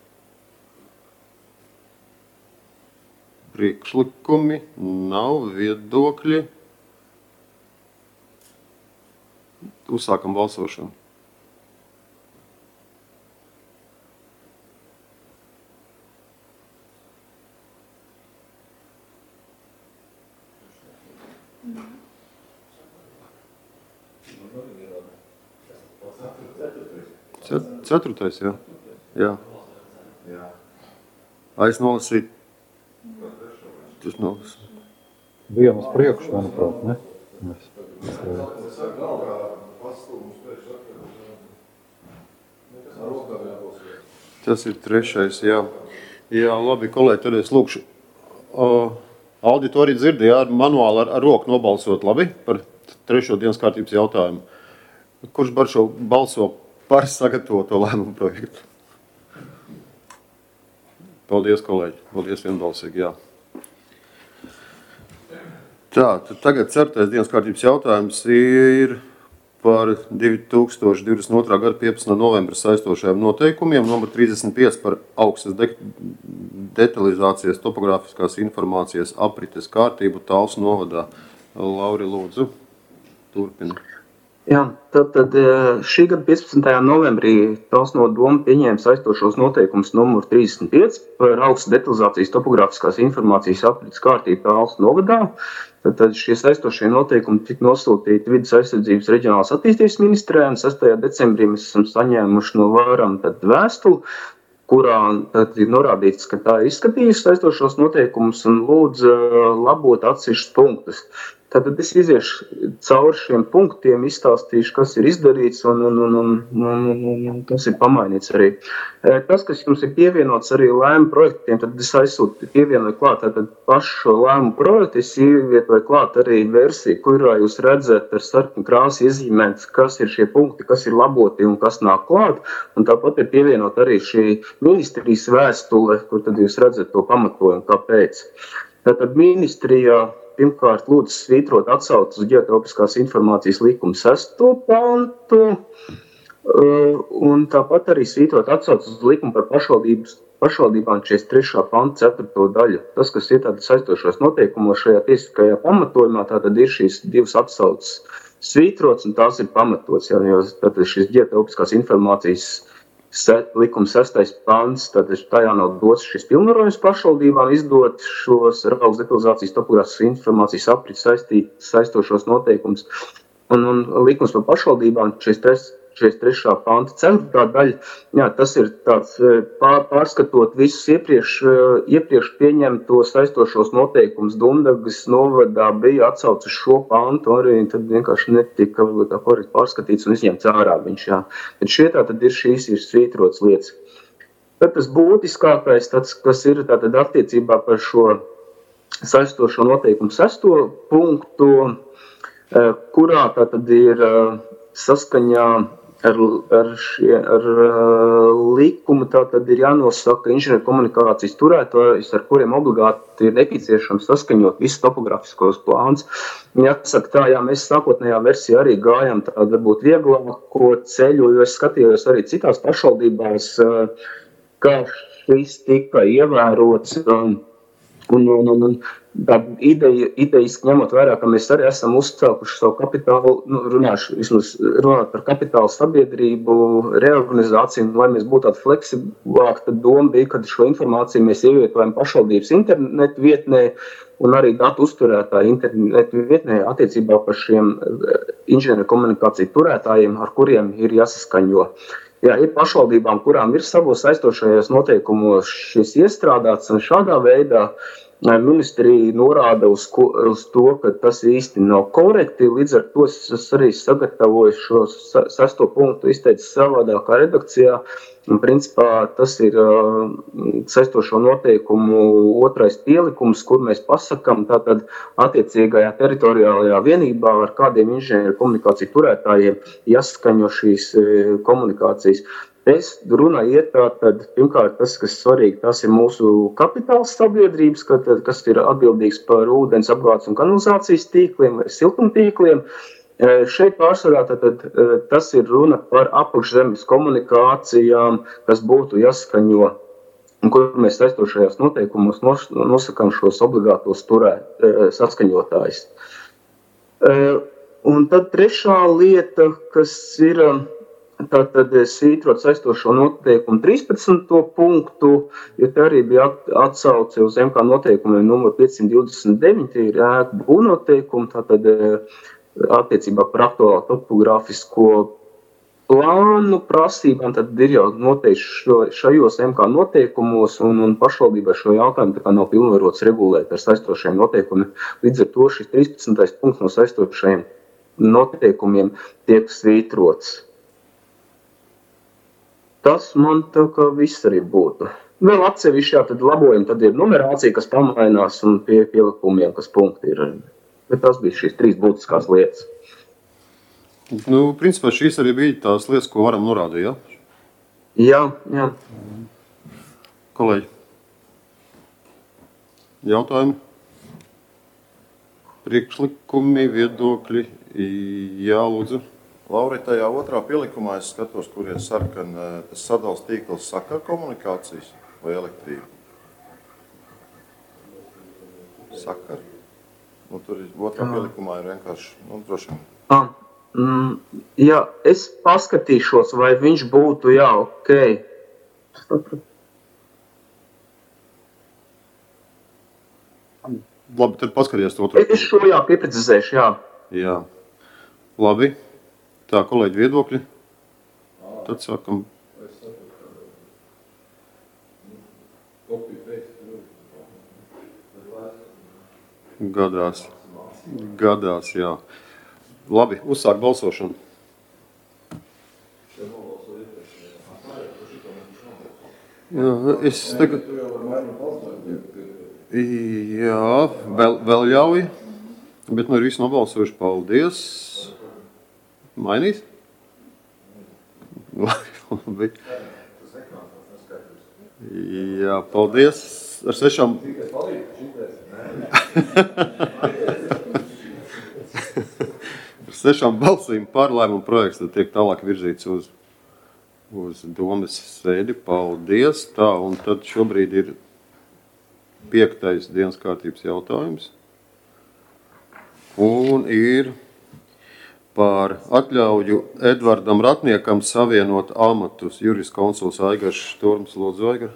Priekšlikumi, nav viedokļi. Uzsākam balsošanu. Ceturtais, jā. Jā. Es nolasīju. Tas nolasīju. Bijām uz priekšu, manuprāt, ne? Tas ir trešais, jā. Jā, labi, kolēģi, tad es lūkšu. Auditorija dzirdēja ar manuāli ar roku nobalsot, labi, par trešo dienas kārtības jautājumu. Kurš balso par sagatavoto lēmumu projektu? Paldies, kolēģi. Paldies vienbalsīgi, jā. Tā, tad tagad 4. dienas kārtības jautājums ir par 2022. gada 15. novembra saistošajiem noteikumiem, numur 35 par augstas detalizācijas topogrāfiskās informācijas aprites kārtību Tallas novadā. Lauri, lūdzu, turpini. Jā, tad šī gada 15. novembrī Tallas novada doma pieņēma saistošos noteikumus numur 35 par augstas detalizācijas topogrāfiskās informācijas aprites kārtību Tallas novadā. Tad šie saistošie noteikumi tika nosūtīti Vides aizsardzības reģionālās attīstības ministrijai, un 6. decembrī mēs esam saņēmuši no Vāram vēstuli, kurā ir norādīts, ka tā ir izskatījusi saistošos noteikumus un lūdz labot atsevišķus punktus. Tātad es iziešu cauri šiem punktiem, izstāstīšu, kas ir izdarīts un kas ir pamainīts arī. Tas, kas jums ir pievienots arī lēmu projektiem, tad es pievienoju klāt pašu šo lēmu projektu, es ievietoju klāt arī versiju, kurā jūs redzat ar sarkanu krāsu iezīmēts, kas ir šie punkti, kas ir laboti un kas nāk klāt. Un tāpat ir pievienot arī šī ministrijas vēstule, kur tad jūs redzat to pamatojumu, kāpēc. Tātad ministrijā pirmkārt lūdzu svītrot atsauci uz ģeotelpiskās informācijas likuma 6. pantu, un tāpat arī svītrot atsauci uz likumu par pašvaldībām 43. panta 4. daļu. Tas, kas ir tātad saistošos noteikumos šajā tiesiskajā pamatojumā, tātad ir šīs divas atsauces svītrots, un tās ir pamatots, jo tātad šis ģeotelpiskās informācijas likuma 6. pants, tad tajā nav dots šis pilnvarojums pašvaldībām izdot šos ar augstas detalizācijas topogrāfiskas informācijas aprites saistošos noteikumus. Un likums par pašvaldībām 43. panta 4. daļa, jā, tas ir tāds pārskatot visus iepriekš pieņemto saistošos noteikumus. Dundagas novadā bija atsauce uz šo pantu, arī tad vienkārši netika korekti pārskatīts un izņemts ārā viņš, jā. Bet šie tātad ir šīs ir svītrots lietas. Tad tas būtiskākais, kas ir tātad attiecībā par šo saistošo noteikumu 6. punktu, kurā tātad ir saskaņā ar likumu, tātad ir jānosaka inženieru komunikācijas turētājus, ar kuriem obligāti ir nepieciešams saskaņot visus topografiskos plāns. Jāsaka tā, jā, mēs sākotnējā versijā arī gājām tādu varbūt vieglāko ceļu, jo es skatījos arī citās pašvaldībās, kā šis tika ievērots. Un tā idejiski ņemot vērā, ka mēs arī esam uzcelkuši savu kapitālu, runāt par kapitālu sabiedrību, reorganizāciju, lai mēs būtu tādi fleksiblāki, tad doma bija, ka šo informāciju mēs ievietojam pašvaldības internetu vietnē un arī datu uzturētāju internetu vietnē attiecībā par šiem inženieru komunikāciju turētājiem, ar kuriem ir jāsaskaņo. Jā, ir pašvaldībām, kurām ir savos saistošajos noteikumos šis iestrādāts, un šādā veidā ministrija norāda uz to, ka tas īsti nav korekti. Līdz ar to es arī sagatavoju šo 6. punktu, izteicu savādākā redakcijā. Un, principā, tas ir saistošo noteikumu 2. pielikums, kur mēs pasakām, tātad attiecīgajā teritoriālajā vienībā ar kādiem inženieru komunikāciju turētājiem jāsaskaņo šīs komunikācijas. Runa iet tātad, pirmkārt, tas, kas svarīgi, tas ir mūsu kapitāls sabiedrības, kas ir atbildīgs par ūdens apgādes un kanalizācijas tīkliem vai siltumtīkliem. Šeit pārsvarā tātad tas ir runa par apakšzemes komunikācijām, kas būtu jāskaņo, un kur mēs saistošajās noteikumos nosakām šos obligātos saskaņotājus. Un tad trešā lieta, kas ir tātad svītrot saistošo noteikumu 13. punktu, jo te arī bija atsauce uz MK noteikumiem numur 529, ir ēku būvnoteikumi, tātad attiecībā par aktuālo topogrāfisko plānu prasībām, tad ir jau noteikti šajos MK noteikumos, un pašvaldībai šo jautājumu tā kā nav pilnvarots regulēt ar saistošajiem noteikumiem. Līdz ar to šis 13. punkts no saistošajiem noteikumiem tiek svītrots. Tas man tā kā viss arī būtu. Vēl atsevišķā tad labojumi, tad ir numerācija, kas pamainās, un pie pielikumiem, kas punkti ir. Bet tas bija šīs 3 būtiskās lietas. Nu, principā šīs arī bija tās lietas, ko varam norādīt, ja? Jā. Kolēģi, jautājumi? Priekšlikumi, viedokļi? Jā, lūdzu. Lauri, tajā 2. pielikumā es skatos, kur ir sarkana, tas sadals tīkls sakara komunikācijas vai elektrība? Sakara? Nu, tur ir 2. pielikumā ir vienkārši, droši vien. Jā, es paskatīšos, vai viņš būtu, jā, ok. Labi, tad paskaties to. Es šo pieprecizēšu, jā. Jā. Labi. Tā, kolēģi, viedokļi. Tad sākam. Gadās, jā. Labi, uzsāk balsošanu. Jā, es tagad... Jā, vēl ļauj, bet nu ir visi nobalsojuši. Paldies. Mainīs? Labi. Jā, paldies. Ar 6. Ar 6 balsīm par lēmumu projekts tad tiek tālāk virzīts uz domes sēdi. Paldies. Tā, un tad šobrīd ir 5. dienas kārtības jautājums. Un ir par atļauju Edvardam Ratniekam savienot amatus. Juris konsuls Aigars Šturms, lūdzu, Aigar.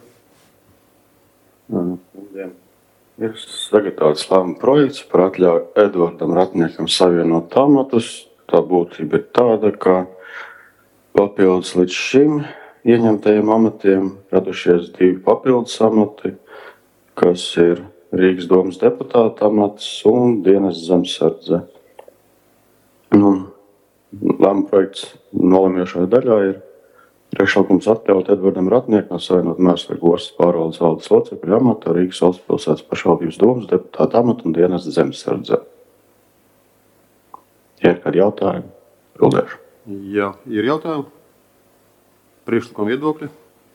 Ir sagatavots lēmuma projekts par atļauju Edvardam Ratniekam savienot amatus. Tā būtība ir tāda, ka papildus līdz šim ieņemtajiem amatiem radušies 2 papildus amati, kas ir Rīgas domas deputāta amats un dienas zemesardze. Lēmuma projekts nolemjošajā daļā ir priekšlikums atļaut Edvardam Ratniekam savienot Mērsvergu ostas pārvaldes valdes locekļu amatu ar Rīgas valsts pilsētas pašvaldības domas deputāta amatu un dienas zemesardze. Ja ir kādi jautājumi, bildēšu. Jā, ir jautājumi? Priekšlikuma viedokļi?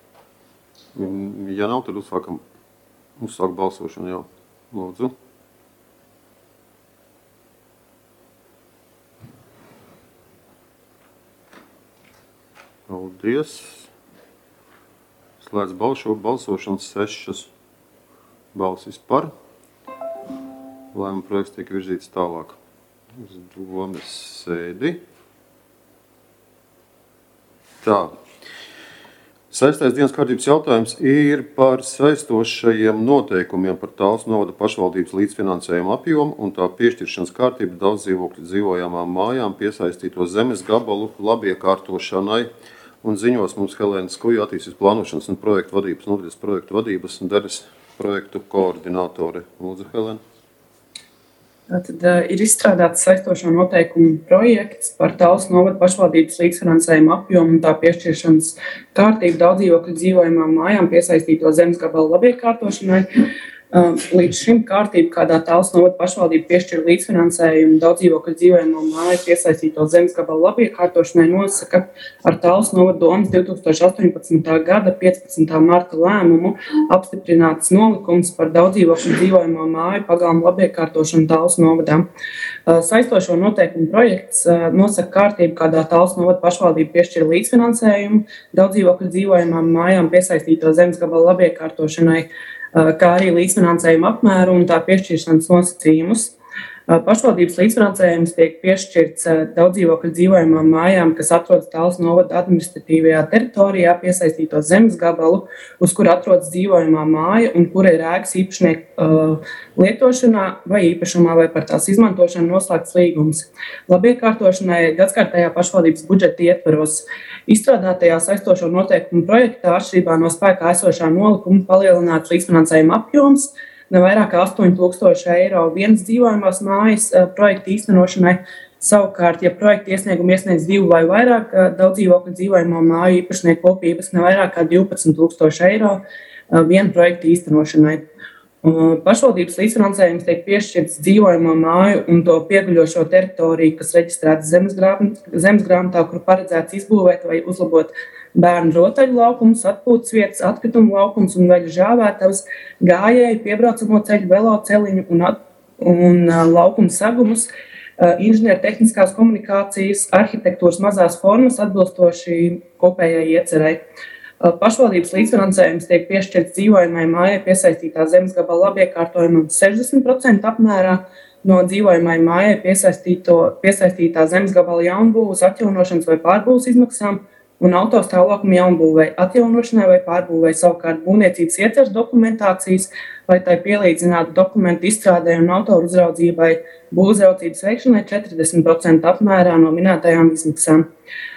Ja nav, tad uzsāk balsošanu jau. Lūdzu. Paldies. Slēdz balsošanas 6 balsis par. Lēmuma projekts tiek virzīts tālāk uz domes sēdi. Tā. 6. dienas kārtības jautājums ir par saistošajiem noteikumiem par Talsu novada pašvaldības līdzfinansējuma apjomu un tā piešķiršanas kārtību daudz dzīvokļu dzīvojamām mājām piesaistīto zemes gabalu labiekārtošanai. Un ziņos mums Helēna Skuja attīstības plānošanas un projektu vadības nodaļas projektu vadības un Deres projektu koordinātori. Lūdzu, Helēna. Tad ir izstrādāts saistošo noteikumu projekts par Talsu novada pašvaldības līdzfinansējuma apjomu un tā piešķiršanas kārtību daudzdzīvokļu dzīvojamām mājām piesaistīto zemes gabalu labiekārtošanai. Līdz šim kārtība, kādā Talsu novada pašvaldība piešķir līdzfinansējumu daudzdzīvokļu dzīvojamām māju piesaistīto zemes gabalu labiekārtošanai, nosaka ar Talsu novada domas 2018. gada 15. marta lēmumu apstiprināts nolikums par daudzdzīvokļu dzīvojamo māju pagalmu labiekārtošanu Talsu novadā. Saistošo noteikumu projekts nosaka kārtību, kādā Talsu novada pašvaldība piešķir līdzfinansējumu daudzdzīvokļu dzīvojamām mājām piesaistīto zemes gabalu labiekārtošanai, kā arī līdzfinansējuma apmēru un tā piešķiršanas nosacījumus. Pašvaldības līdzfinansējums tiek piešķirts daudzdzīvokļu dzīvojamām mājām, kas atrodas Talsu novada administratīvajā teritorijā, piesaistīto zemes gabalu, uz kura atrodas dzīvojamā māja un kura ir ēkas īpašnieku lietošanā vai īpašumā vai par tās izmantošanu noslēgts līgums. Labiekārtošanai gadskārtējā pašvaldības budžeta ietvaros. Izstrādātajā saistošo noteikumu projektā atšķirībā no spēkā esošā nolikuma palielināts līdzfinansējuma apjoms, ne vairāk kā 8,000 eiro vienas dzīvojamās mājas projekta īstenošanai. Savukārt, ja projekta iesniegumu iesniedz 2 vai vairāk daudzdzīvokļu dzīvojamo māju īpašnieku kopības, ne vairāk kā 12,000 eiro viena projekta īstenošanai. Pašvaldības līdzfinansējums tiek piešķirts dzīvojamo māju un to pieguļošo teritoriju, kas reģistrēta zemes grāmatā, kur paredzēts izbūvēt vai uzlabot bērnu rotaļu laukumus, atpūtas vietas, atkritumu laukumus un veļu žāvētavas, gājēju, piebraucamo ceļu, veloceliņu un laukumu segumus, inženiertehniskās komunikācijas, arhitektūras mazās formas atbilstoši kopējai iecerei. Pašvaldības līdzfinansējums tiek piešķirts dzīvojamai mājai piesaistītā zemes gabala labiekārtojumam 60% apmērā no dzīvojamai mājai piesaistītā zemes gabala jaunbūves, atjaunošanas vai pārbūves izmaksām un autostāvlaukuma jaunbūvei, atjaunošanai vai pārbūvei, savukārt būvniecības ietvers dokumentācijas vai tai pielīdzinātu dokumentu izstrādē un autoru uzraudzībai būvuzraudzības veikšanai 40% apmērā no minētajām izmaksām.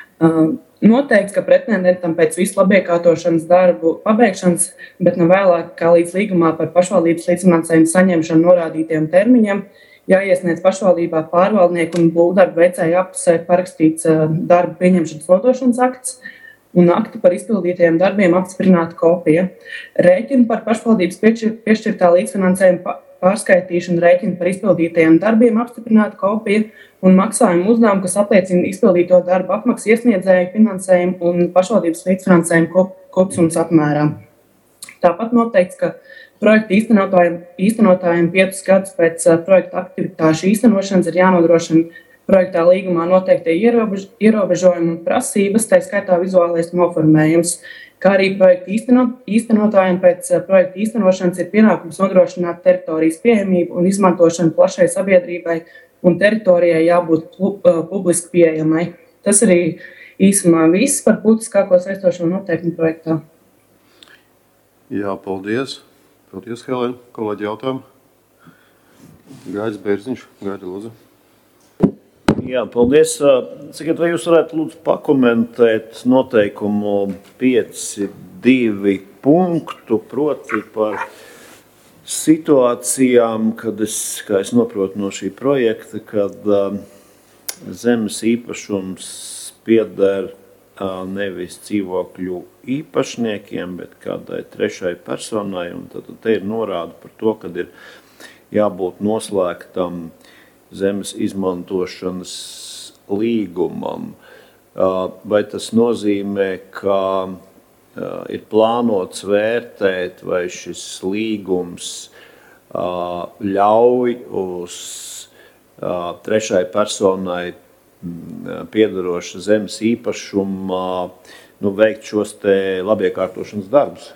Noteikts, ka pretendentam pēc visu labiekārtošanas darbu pabeigšanas, bet ne vēlāk kā līdz līgumā par pašvaldības līdzfinansējumu saņemšanu norādītiem termiņiem, jāiesniedz pašvaldībā pārvaldnieku un būvdarbu veicēju appusē parakstīts darbu pieņemšanas nodošanas akts un akti par izpildītajiem darbiem apstiprināta kopija. Rēķinu par pašvaldības piešķirtā līdzfinansējuma pārskaitīšanu, rēķinu par izpildītajiem darbiem apstiprināta kopija un maksājumu uzdevumu, kas apliecina izpildīto darbu apmaksu iesniedzēju finansējumu un pašvaldības līdzfinansējumu kopsummas apmērā. Tāpat noteikts, ka projekta īstenotājiem 5 gadus pēc projekta aktivitāšu īstenošanas ir jānodrošina projektā līgumā noteiktie ierobežojumi un prasības, tā skaitā vizuālais noformējums, kā arī projekta īstenotājiem pēc projekta īstenošanas ir pienākums nodrošināt teritorijas pieejamību un izmantošanu plašai sabiedrībai un teritorijai jābūt publiski pieejamai. Tas arī īsumā viss par būtiskāko saistošo noteikumu projektā. Jā, paldies. Paldies, Helēna. Kolēģi jautājumu. Gaidis Bērziņš. Gaida, lūdzu. Jā, paldies. Sakiet, vai jūs varētu lūdzu pakomentēt noteikumu 5.2 punktu, proti par situācijām, kad kā es noprotu no šī projekta, kad zemes īpašums pieder nevis dzīvokļu īpašniekiem, bet kādai trešai personai, un tad te ir norāda par to, kad ir jābūt noslēgtam zemes izmantošanas līgumam. Vai tas nozīmē, ka ir plānots vērtēt, vai šis līgums ļauj uz trešai personai piederoša zemes īpašumā veikt šos te labiekārtošanas darbus?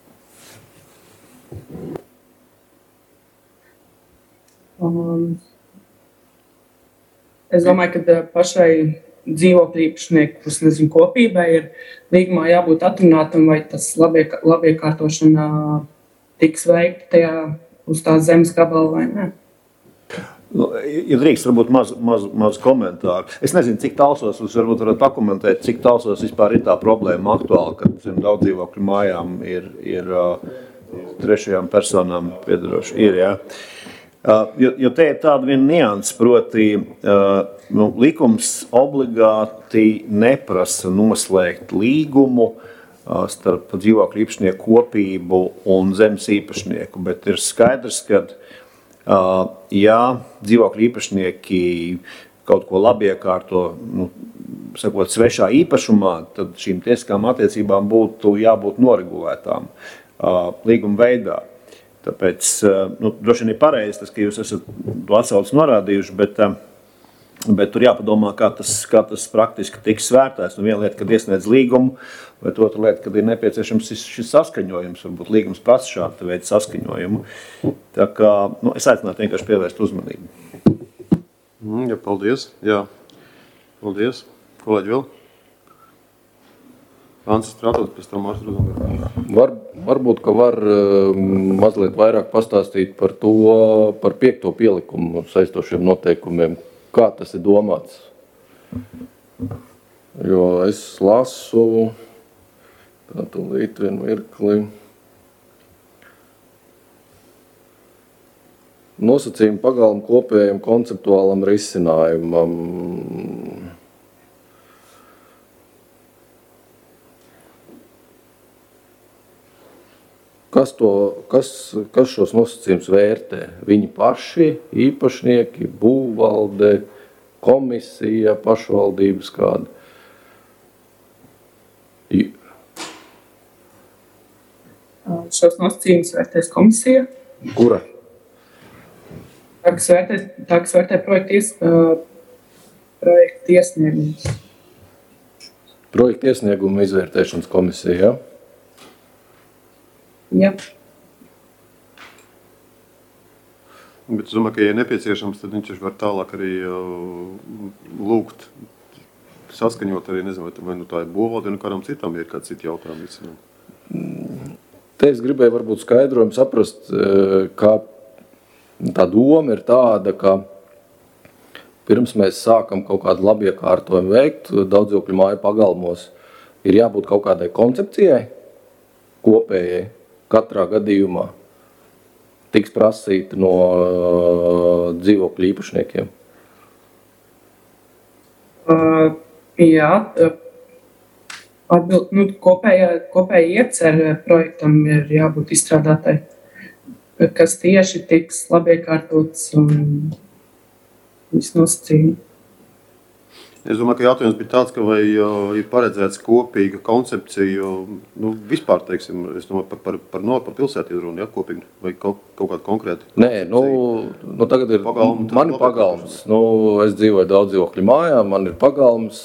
Es domāju, ka pašai dzīvokļu īpašnieku kopībai ir līgumā jābūt atrunātam, vai tas labiekārtošana tiks veikta tajā uz tās zemes gabala vai ne. Ja drīkst, varbūt maz komentāru. Es nezinu, cik Talsos jūs varbūt varat pakomentēt, cik Talsos vispār ir tā problēma aktuāla, kad zem daudzdzīvokļu mājām ir trešajām personām piedaroši. Ir, jā. Jo te ir tāda viena nianses, proti likums obligāti neprasa noslēgt līgumu starp dzīvokļu īpašnieku kopību un zemes īpašnieku, bet ir skaidrs, ka ja dzīvokļu īpašnieki kaut ko labi iekārto, sakot, svešā īpašumā, tad šīm tiesiskām attiecībām būtu jābūt noregulētām līguma veidā. Tāpēc, droši vien ir pareizi tas, ka jūs esat to atsauci norādījuši, bet tur jāpadomā, kā tas praktiski tiks svērtēts. Viena lieta, kad iesniedz līgumu, bet otra lieta, kad ir nepieciešams šis saskaņojums, varbūt līgums prasa šādu veidu saskaņojumu. Tā kā, es aicinātu vienkārši pievērst uzmanību. Jā, paldies. Jā, paldies. Kolēģi vēl? Francis strādāt, pēc tam Varbūt, ka var mazliet vairāk pastāstīt par to, par 5. pielikumu saistošiem noteikumiem. Kā tas ir domāts? Jo es lasu, tūlīt vienu mirkli. Nosacījumi pagalmu kopējam konceptuālam risinājumam. Kas šos nosacījumus vērtē? Viņi paši, īpašnieki, būvvalde, komisija, pašvaldības kāda? Šos nosacījumus vērtēs komisija. Kura? Tā, kas vērtē projekta iesniegumus. Projekta iesniegumu izvērtēšanas komisija, ja? Jā. Bet es domāju, ka, ja nepieciešams, tad viņš var tālāk arī lūgt saskaņot arī, nezinu, vai tā ir būvvalde, un kādām citām ir kāds citi jautājumi. Te es gribēju varbūt skaidrojumu saprast, ka tā doma ir tāda, ka pirms mēs sākam kaut kādu labiekārtojumu veikt daudzdzīvokļu māju pagalmos, ir jābūt kaut kādai koncepcijai kopējai. Katrā gadījumā tiks prasīta no dzīvokļu īpašniekiem? Jā, kopēja iecerē projektam ir jābūt izstrādātai, kas tieši tiks labi iekārtots un viss nosacījumi. Es domāju, ka jautājums bija tāds, ka vai ir paredzēts kopīga koncepcija, vispār, teiksim, es domāju, par pilsētu ir runa, ja, kopīgi, vai kaut kāda konkrēta? Nē, tagad ir mani pagalms. Es dzīvoju daudzdzīvokļu mājā, man ir pagalms,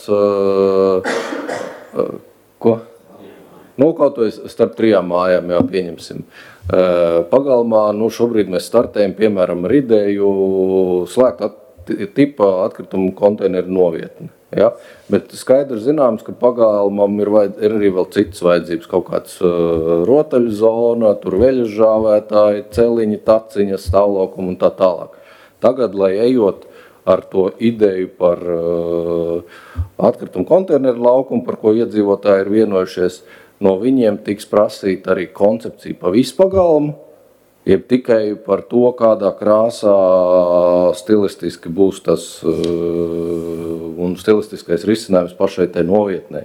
ko? Kaut to starp 3 mājām, jā, pieņemsim. Pagalmā, šobrīd mēs startējam, piemēram, ar ideju slēgt tipa atkritumu konteineru novietni. Ja? Bet skaidrs zināms, ka pagalmam ir arī vēl citas vajadzības, kaut kāds rotaļu zona, tur veļas žāvētāji, celiņi, taciņas, stāvlaukumi un tā tālāk. Tagad, lai ejot ar to ideju par atkritumu konteineru laukumu, par ko iedzīvotāji ir vienojušies, no viņiem tiks prasīt arī koncepcija pa visu pagalmu, jeb tikai par to, kādā krāsā stilistiski būs tas un stilistiskais risinājums pašai tai novietnei.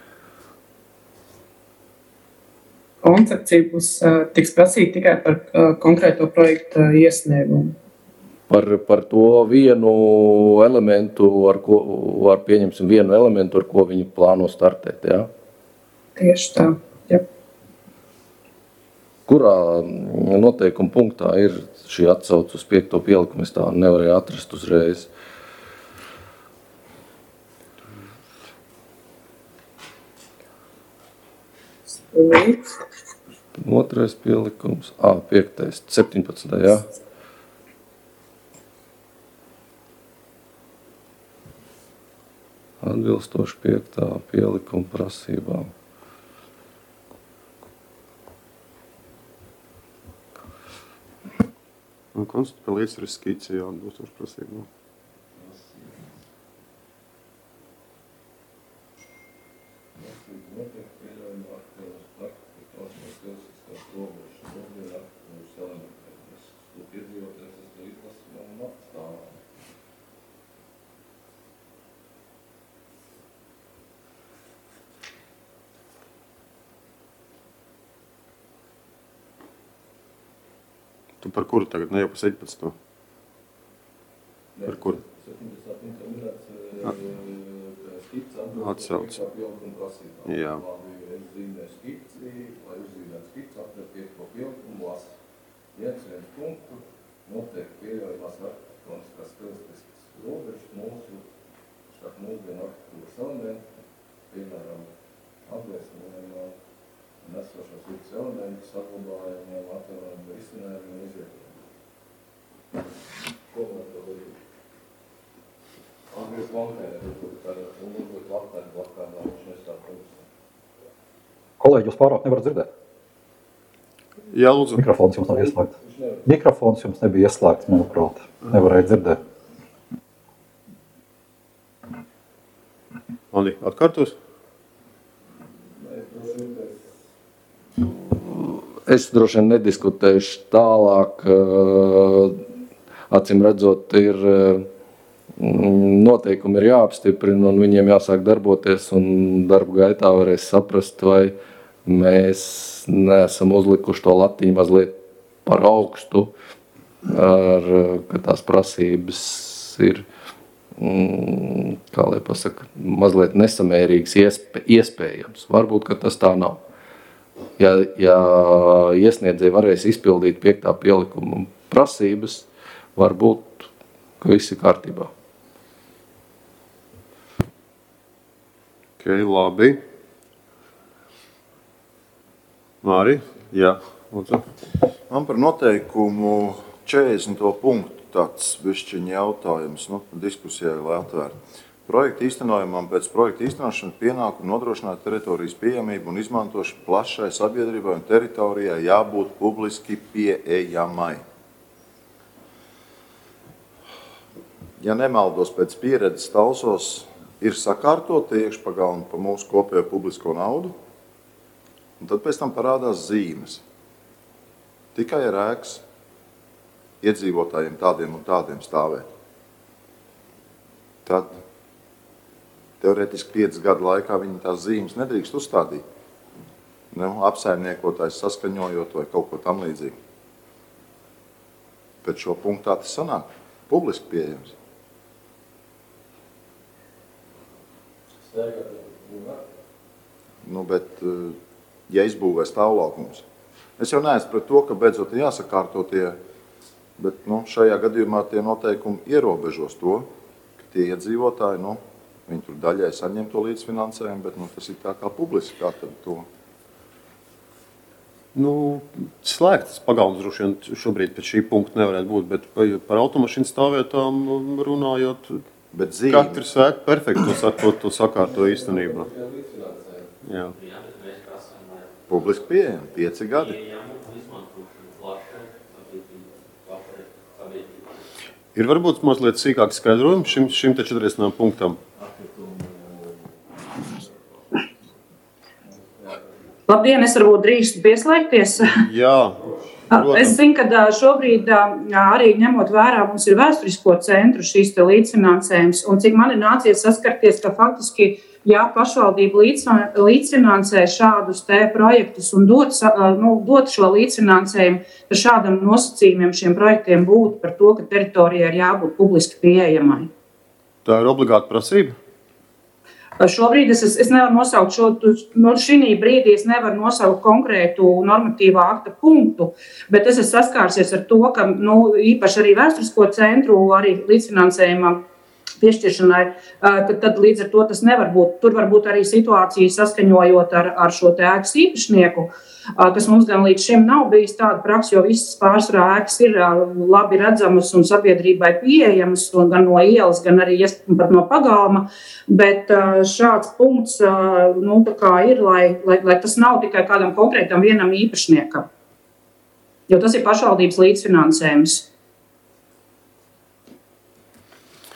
Koncepcija tiks prasīta tikai par konkrēto projekta iesniegumu. Par to vienu elementu, pieņemsim vienu elementu, ar ko viņi plāno startēt, jā? Tieši tā, jā. Kurā noteikuma punktā ir šī atsauce uz 5. pielikumu? Es tā nevarēju atrast uzreiz. Otrais pielikums. 5. 17. Jā. Atbilstoši 5. pielikuma prasībām. Un konstatēt lietas ir skici, jā, atbilstoši prasībām. Tu par kuru tagad, ne jau par 17. Par kuru? Atcelts. Jā. Noteikti pieļaujamās arhitektoniskās stilistiskas robežas mūsu starp mūsdienu arhitektūras elementu, piemēram, apgaismojumā un esošos vidas elementu saglabājumiem, atjaunojumiem, risinājumiem un izvietojumiem. Ko man to darīt? Angļu konkrēti, un uzlikt lakāni blakānā, viņš nestāv punktus. Kolēģi, jūs pārāk nevarat dzirdēt? Jā, lūdzu. Mikrofons jums nav ieslēgts. Mikrofons jums nebija ieslēgts, manuprāt. Nevarēja dzirdēt. Andi, atkārtos? Es droši vien nediskutēšu tālāk. Acīm redzot, noteikumi ir jāapstiprina un viņiem jāsāk darboties, un darba gaitā varēs saprast, vai mēs neesam uzlikuši to latiņu mazliet par augstu, ka tās prasības ir, kā lai pasaka, mazliet nesamērīgas iespējams. Varbūt, ka tas tā nav. Ja iesniedzēji varēs izpildīt 5. pielikuma prasības, varbūt, ka viss ir kārtībā. Ok, labi. Māri? Jā, lūdzu. Man par noteikumu 40. punktu tāds bišķiņ jautājums, diskusijai, lai atvērtu. Projekta īstenojumam pēc projekta īstenošanas pienāku nodrošināt teritorijas pieejamību un izmantošanu plašai sabiedrībai un teritorijai jābūt publiski pieejamai. Ja nemaldos pēc pieredzes Talsos, ir sakārtot iekšpagalmi pa mūsu kopējo publisko naudu, un tad pēc tam parādās zīmes. Tikai ir ēkas iedzīvotājiem tādiem un tādiem stāvēt. Tad teorētiski 5 gadu laikā viņi tās zīmes nedrīkst uzstādīt. Apsaimniekotājs saskaņojot vai kaut ko tam līdzīgi. Pēc šo punktā tas sanāk publiski pieejams. Bet, ja izbūvē stāvlaukums. Es jau neesmu pret to, ka beidzot jāsakārto tie, bet šajā gadījumā tie noteikumi ierobežos to, ka tie iedzīvotāji, viņi tur daļai saņem to līdzfinansējumu, bet tas ir tā kā publiski, kā tad to. Slēgtas pagalmas droši vien šobrīd pēc šī punkta nevarētu būt, bet par automašīnu stāvvietām runājot, katrs ēka perfekti to sakārto īstenībā. Jā. Publiski pieejami, 5 gadi. Ir varbūt mazliet sīkāks skaidrojums šim te 40. punktam. Labdien, es varbūt drīkstu pieslēgties. Jā. Es zinu, ka šobrīd arī ņemot vērā mums ir vēsturisko centru šīs te līdzfinansējums, un cik man ir nācies saskarties, ka faktiski, ja pašvaldība līdzfinansē šādus te projektus un dot šo līdzfinansējumu, tad šādam nosacījumiem šiem projektiem būtu par to, ka teritorijai ir jābūt publiski pieejamai. Tā ir obligāta prasība? Šobrīd es nevaru nosaukt šī brīdī es nevaru nosaukt konkrētu normatīvā akta punktu, bet es esmu saskārsies ar to, ka īpaši arī vēsturisko centru arī līdzfinansējumā piešķiršanai, tad līdz ar to tas nevar būt. Tur var būt arī situācija saskaņojot ar šo te ēkas īpašnieku, kas mums gan līdz šim nav bijis tāda praksa, jo visas pārsvarā ēkas ir labi redzamas un sabiedrībai pieejamas, gan no ielas, gan arī pat no pagalma, bet šāds punkts tā kā ir, lai tas nav tikai kādam konkrētam vienam īpašniekam, jo tas ir pašvaldības līdzfinansējums.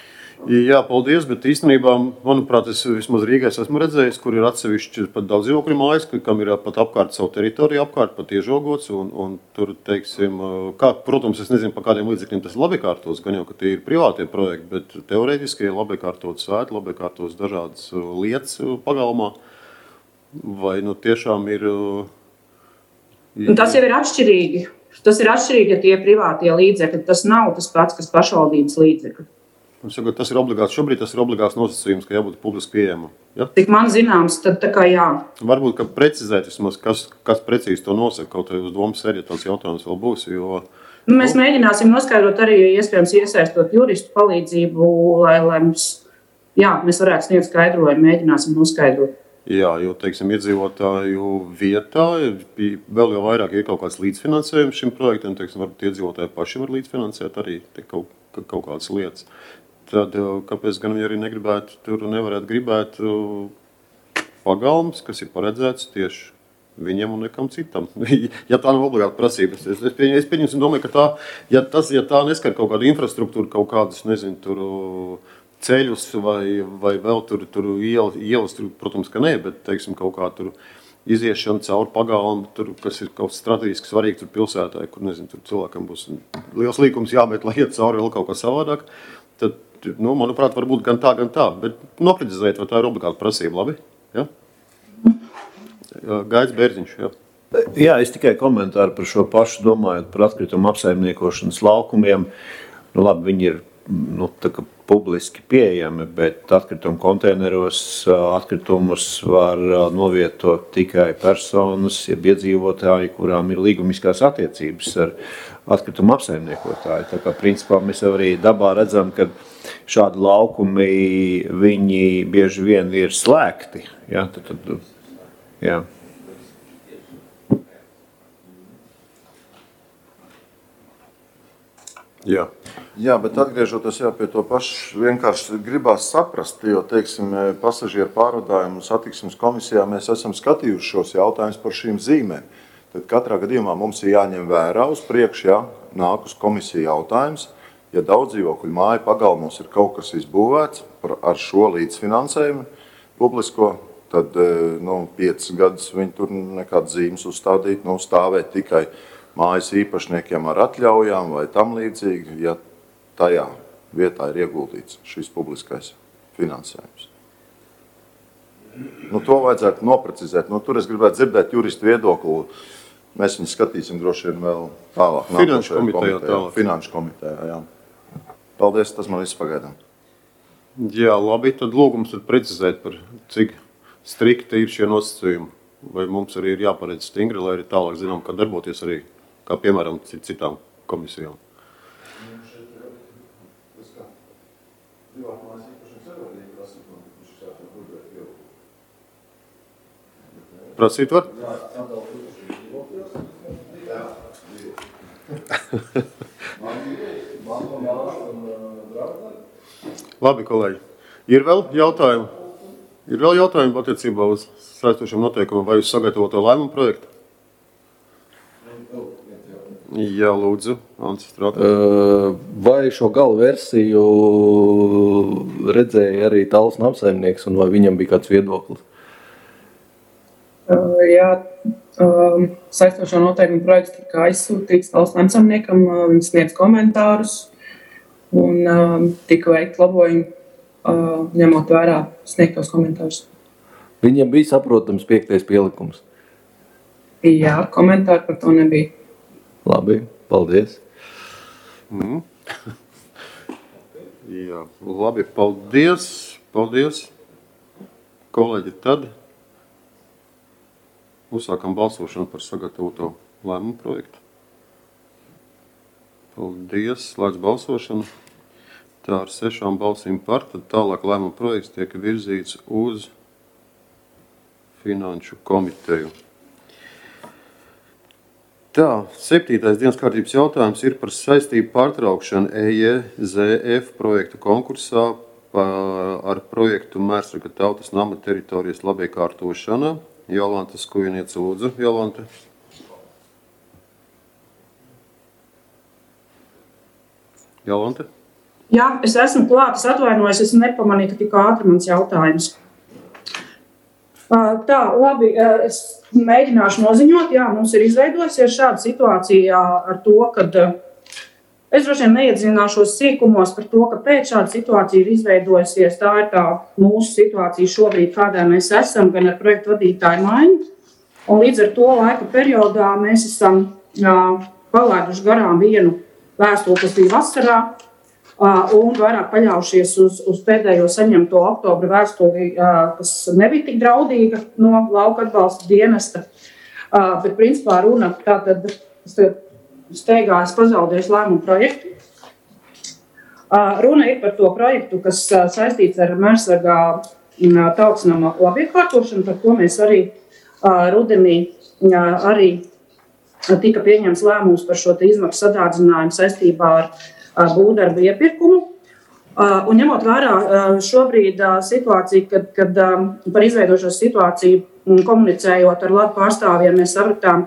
Jā, paldies, bet īstenībā, manuprāt, es vismaz Rīgā esmu redzējis, kur ir atsevišķi pat daudz dzīvokļu mājas, kam ir pat apkārt savu teritoriju, apkārt pat iežogots, un tur, teiksim, protams, es nezinu, pa kādiem līdzekļiem tas ir labi kārtots, gan jau, ka tie ir privātie projekti, bet teorētiski ir labi kārtots sēti, labi kārtots dažādas lietas pagalmā, vai tiešām ir... Un tas jau ir atšķirīgi. Tas ir atšķirīgi, ja tie ir privātie līdzekļi. Tas nav tas pats, kas pašvaldības līdzekļi. Tas ir obligāts, šobrīd tas ir obligāts nosacījums, ka jābūt publiski pieejamam. Ja? Tik man zināms, tad tā kā jā. Varbūt, ka precizēt vismaz, kas precīzi to nosaka, kaut vai uz domas sēri, ja tāds jautājums vēl būs, jo... Mēs mēģināsim noskaidrot arī, iespējams, iesaistot juristu palīdzību, lai mums, mēs varētu sniegt skaidrojumu, mēģināsim noskaidrot. Jā, jo, teiksim, iedzīvotāju vietā vēl jau vairāk ir kaut kāds līdzfinansējums šim projektam, teiksim, varbūt iedzīvotāji paši var līdzfinansēt arī kaut kādas lietas. Tad kāpēc gan viņi arī negribētu, tur nevarētu gribēt pagalms, kas ir paredzēts tieši viņiem un nekam citam. Ja tā nav obligāta prasība. Es pieņemsim, domāju, ka tā, ja tā neskar kaut kādu infrastruktūru, kaut kādus, nezinu, tur ceļus vai vēl tur ielas, protams, ka nē, bet, teiksim, kaut kā tur iziešana cauri pagalmu, kas ir kaut kas strateģiski svarīgi tur pilsētā, kur, nezinu, tur cilvēkam būs liels līkums jāmet, lai iet cauri vēl kaut kā savādāk. Tad, manuprāt, varbūt gan tā, bet noprecizēt, vai tā ir obligāta prasība, labi? Ja? Gaidz Bērziņš, jā. Jā, es tikai komentāru par šo pašu domājot par atkritumu apsaimniekošanas laukumiem. Labi, viņi ir tā kā publiski pieejami, bet atkritumu konteineros atkritumus var novietot tikai personas, iedzīvotāji, kurām ir līgumiskās attiecības ar atkritumu apsaimniekotāju. Tā kā principā mēs arī dabā redzam, ka šādi laukumi, viņi bieži vien ir slēgti. Ja? Jā. Jā, bet atgriežoties pie to pašu, vienkārši gribās saprast, jo, teiksim, pasažieru pārvadājumu satiksmes komisijā mēs esam skatījuši šos jautājumus par šīm zīmēm. Tad katrā gadījumā mums ir jāņem vērā uz priekšu, nāk uz komisiju jautājums, ja daudz dzīvokļu māju pagalmos ir kaut kas izbūvēts ar šo līdzfinansējumu publisko, tad 5 gadus viņi tur nekādas zīmes uzstādīt, stāvēt tikai mājas īpašniekiem ar atļaujām vai tam līdzīgi, ja tajā vietā ir ieguldīts šis publiskais finansējums. To vajadzētu noprecizēt. Tur es gribētu dzirdēt juristu viedokli. Mēs viņu skatīsim droši vien vēl tālāk. Finanšu komitejā, jā. Paldies, tas man viss pagaidām. Jā, labi, tad lūgums precizēt par cik strikti ir šie nosacījumi. Vai mums arī ir jāparedz stingri, lai arī tālāk zinām, kā darboties arī, kā piemēram citām komisijām. Prasīt var? Labi, kolēģi. Ir vēl jautājumi? Ir vēl jautājumi attiecībā uz saistošiem noteikumiem vai uz sagatavoto lēmumu projektu? Jā, lūdzu, Ancis Strātājs. Vai šo gala versiju redzēja arī Talsu apsaimnieks un vai viņam bija kāds viedoklis? Jā, saistošo noteikumu projekts tika aizsūtīts Talsu apsaimniekam, viņš sniedz komentārus un tika veikt labojumi, ņemot vērā sniegtos komentārus. Viņam bija saprotams 5. pielikums? Jā, komentāri par to nebija. Labi, paldies. Jā, labi, paldies. Kolēģi, tad uzsākam balsošanu par sagatavoto lēmumu projektu. Paldies, slēdz balsošanu. Tā ar 6 balsīm par, tad tālāk lēmuma projekts tiek virzīts uz Finanšu komiteju. Tā, 7. dienas kārtības jautājums ir par saistību pārtraukšanu EJZF projektu konkursā ar projektu Mērsraga tautas nama teritorijas labiekārtošana. Jolanta Skujniece, lūdzu. Jolanta. Jolanta? Jā, es esmu klāt, es atvainojos, es nepamanīju, ka tik ātri mans jautājums. Tā, labi, es mēģināšu noziņot. Jā, mums ir izveidojusies šāda situācija ar to, kad es droši vien neiedzināšos sīkumos par to, kāpēc šāda situācija ir izveidojusies. Tā ir tā mūsu situācija šobrīd, kādā mēs esam, gan ar projektu vadītāju maiņu. Un līdz ar to laika periodā mēs esam palaiduši garām vienu vēstuli, kas bija vasarā, un vairāk paļaujušies uz pēdējo saņemto oktobra vēstuli, kas nebija tik draudīga no lauka atbalsta dienesta. Bet principā runa tātad steigā es pazaudēju lēmumu projektu. Runa ir par to projektu, kas saistīts ar Mērsvargā tautsnama labiekārtošanu, par ko mēs arī rudenī arī tika pieņemts lēmums par šo izmaksu sadārdzinājumu saistībā ar būvdarbu iepirkumu. Un ņemot vērā šobrīd situāciju, kad par izveidošos situāciju komunicējot ar LAD pārstāvjiem, mēs sapratām,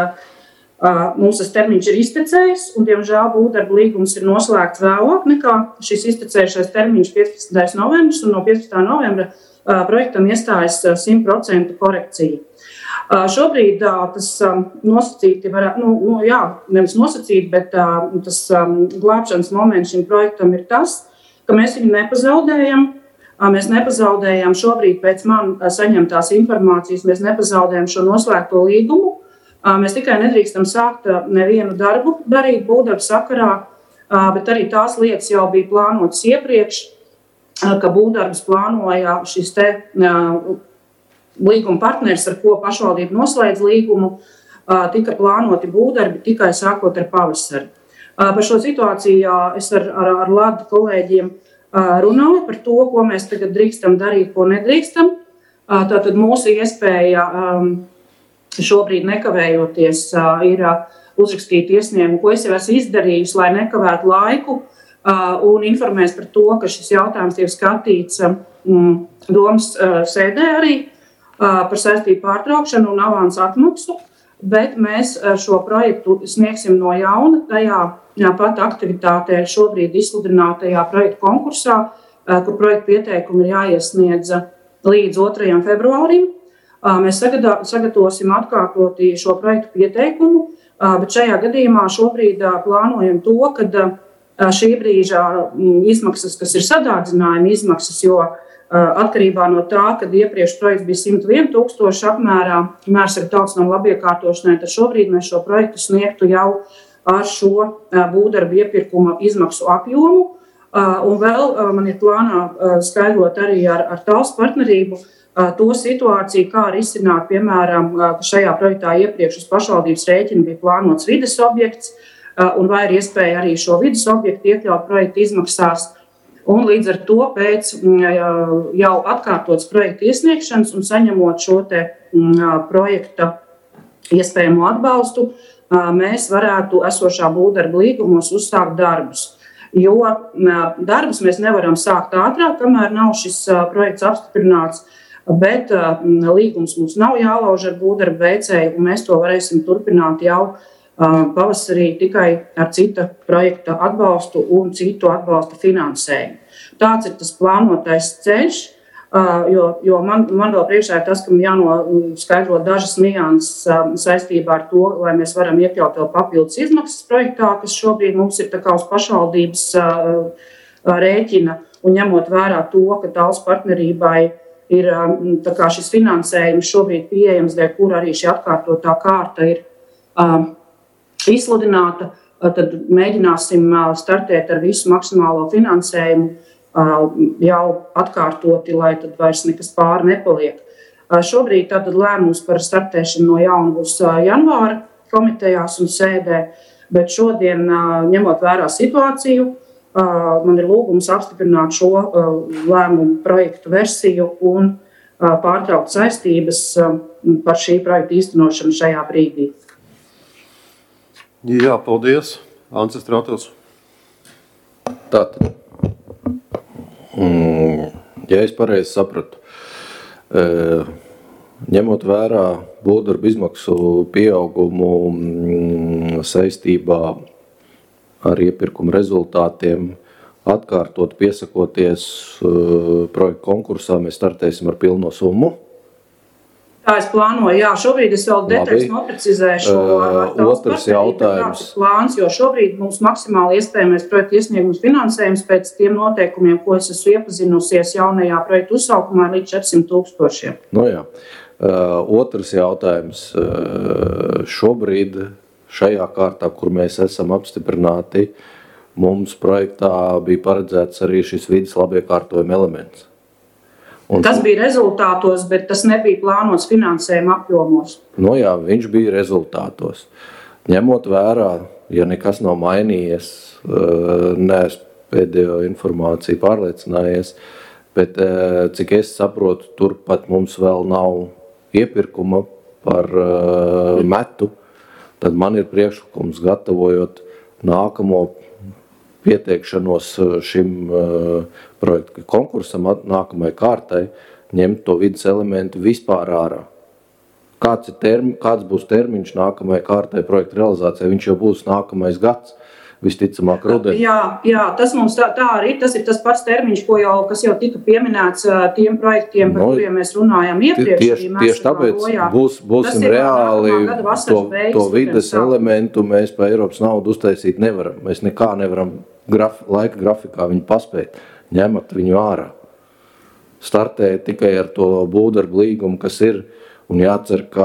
ka mums tas termiņš ir iztecējis, un, diemžēl, būvdarbu līgums ir noslēgts vēlāk nekā šis iztecējušais termiņš 15. novembris, un no 15. novembra projektam iestājas 100% korekcija. Šobrīd tas nosacīti, nevis nosacīti, bet tas glābšanas moments šim projektam ir tas, ka mēs viņu nepazaudējam. Mēs nepazaudējam šobrīd pēc man saņemtās informācijas, mēs nepazaudējam šo noslēgto līgumu. Mēs tikai nedrīkstam sākt nevienu darbu darīt būvdarbu sakarā, bet arī tās lietas jau bija plānotas iepriekš, ka būvdarbus plānoja šis te līguma partneris, ar ko pašvaldība noslēdz līgumu, tika plānoti būvdarbi tikai sākot ar pavasari. Par šo situāciju es ar LAD kolēģiem runāju par to, ko mēs tagad drīkstam darīt, ko nedrīkstam. Tātad mūsu iespēja šobrīd nekavējoties ir uzrakstīt iesniegumu, ko es jau esmu izdarījusi, lai nekavētu laiku, un informēs par to, ka šis jautājums tiek skatīts domas sēdē arī par saistību pārtraukšanu un avansu atmaksu, bet mēs šo projektu sniegsim no jauna tajā pat aktivitātē šobrīd izsludinātajā projektu konkursā, kur projektu pieteikumi ir jāiesniedz līdz 2. februārim. Mēs sagatavosim atkārtoti šo projektu pieteikumu, bet šajā gadījumā šobrīd plānojam to, ka šī brīža izmaksas, kas ir sadārdzinājuma izmaksas, jo atkarībā no tā, kad iepriekš projekts bija 101 000 apmērā Mērsvargā tautsnama labiekārtošanai, tad šobrīd mēs šo projektu sniegtu jau ar šo būvdarbu iepirkuma izmaksu apjomu. Un vēl man ir plānā skaidrot arī ar TALS partnerību to situāciju, kā risināt, piemēram, ka šajā projektā iepriekš uz pašvaldības rēķina bija plānots vides objekts, un vai ir iespēja arī šo vides objektu iekļaut projekta izmaksās. Un līdz ar to pēc jau atkārtotas projekta iesniegšanas un saņemot šo te projekta iespējamo atbalstu, mēs varētu esošā būvdarba līgumos uzsākt darbus. Jo darbus mēs nevaram sākt ātrāk, kamēr nav šis projekts apstiprināts, bet līgums mums nav jālauž ar būvdarba veicēju, un mēs to varēsim turpināt jau pavasarī tikai ar cita projekta atbalstu un citu atbalsta finansējumu. Tāds ir tas plānotais ceļš, jo man vēl priekšā ir tas, ka man jānoskaidro dažas nianses saistībā ar to, lai mēs varam iekļaut vēl papildus izmaksas projektā, kas šobrīd mums ir tā kā uz pašvaldības rēķina, un ņemot vērā to, ka TALS partnerībai ir tā kā šis finansējums šobrīd pieejams, dēļ kur arī šī atkārtotā kārta ir izsludināta, tad mēģināsim startēt ar visu maksimālo finansējumu jau atkārtoti, lai tad vairs nekas pāri nepaliek. Šobrīd tātad lēmums par startēšanu no jauna būs janvāra komitejās un sēdē, bet šodien, ņemot vērā situāciju, man ir lūgums apstiprināt šo lēmumu projektu versiju un pārtraukt saistības par šī projekta īstenošanu šajā brīdī. Jā, paldies. Ancis Strātels. Tātad, ja es pareizi sapratu, ņemot vērā būvdarba izmaksu pieaugumu saistībā ar iepirkuma rezultātiem atkārtot piesakoties projektu konkursā, mēs startēsim ar pilno summu. Tā es plānoju, jā, šobrīd es vēl detaļas noprecizēšu. Otrs jautājums. Plāns, jo šobrīd mums maksimāli iespējamais projektu iesniegums finansējums pēc tiem noteikumiem, ko es esmu iepazinusies jaunajā projektu uzsaukumā, līdz 400,000. Nu jā. Otrs jautājums. Šobrīd šajā kārtā, kur mēs esam apstiprināti, mums projektā bija paredzēts arī šis vides labiekārtojuma elements. Tas bija rezultātos, bet tas nebija plānots finansējuma apjomos. Nu jā, viņš bija rezultātos. Ņemot vērā, ja nekas nav mainījies, neesmu pēdējo informāciju pārliecinājies, bet cik es saprotu, turpat mums vēl nav iepirkuma par metu, tad man ir priekšlikums gatavojot nākamo pieteikšanos šim projektu konkursam, nākamajai kārtai, ņemt to vidas elementu vispār ārā. Kāds būs termiņš nākamajai kārtai projektu realizācijai? Viņš jau būs nākamais gads, visticamāk rudenī. Jā, tas mums tā arī, tas ir tas pats termiņš, kas jau tika pieminēts tiem projektiem, par kuriem mēs runājām iepriekš. Tieši tāpēc būsim reāli to vides elementu mēs pa Eiropas naudu uztaisīt nevaram. Mēs nekā nevaram laika grafikā viņu paspēt, ņemat viņu ārā. Startē tikai ar to būvdarbu līgumu, kas ir, un jācer, ka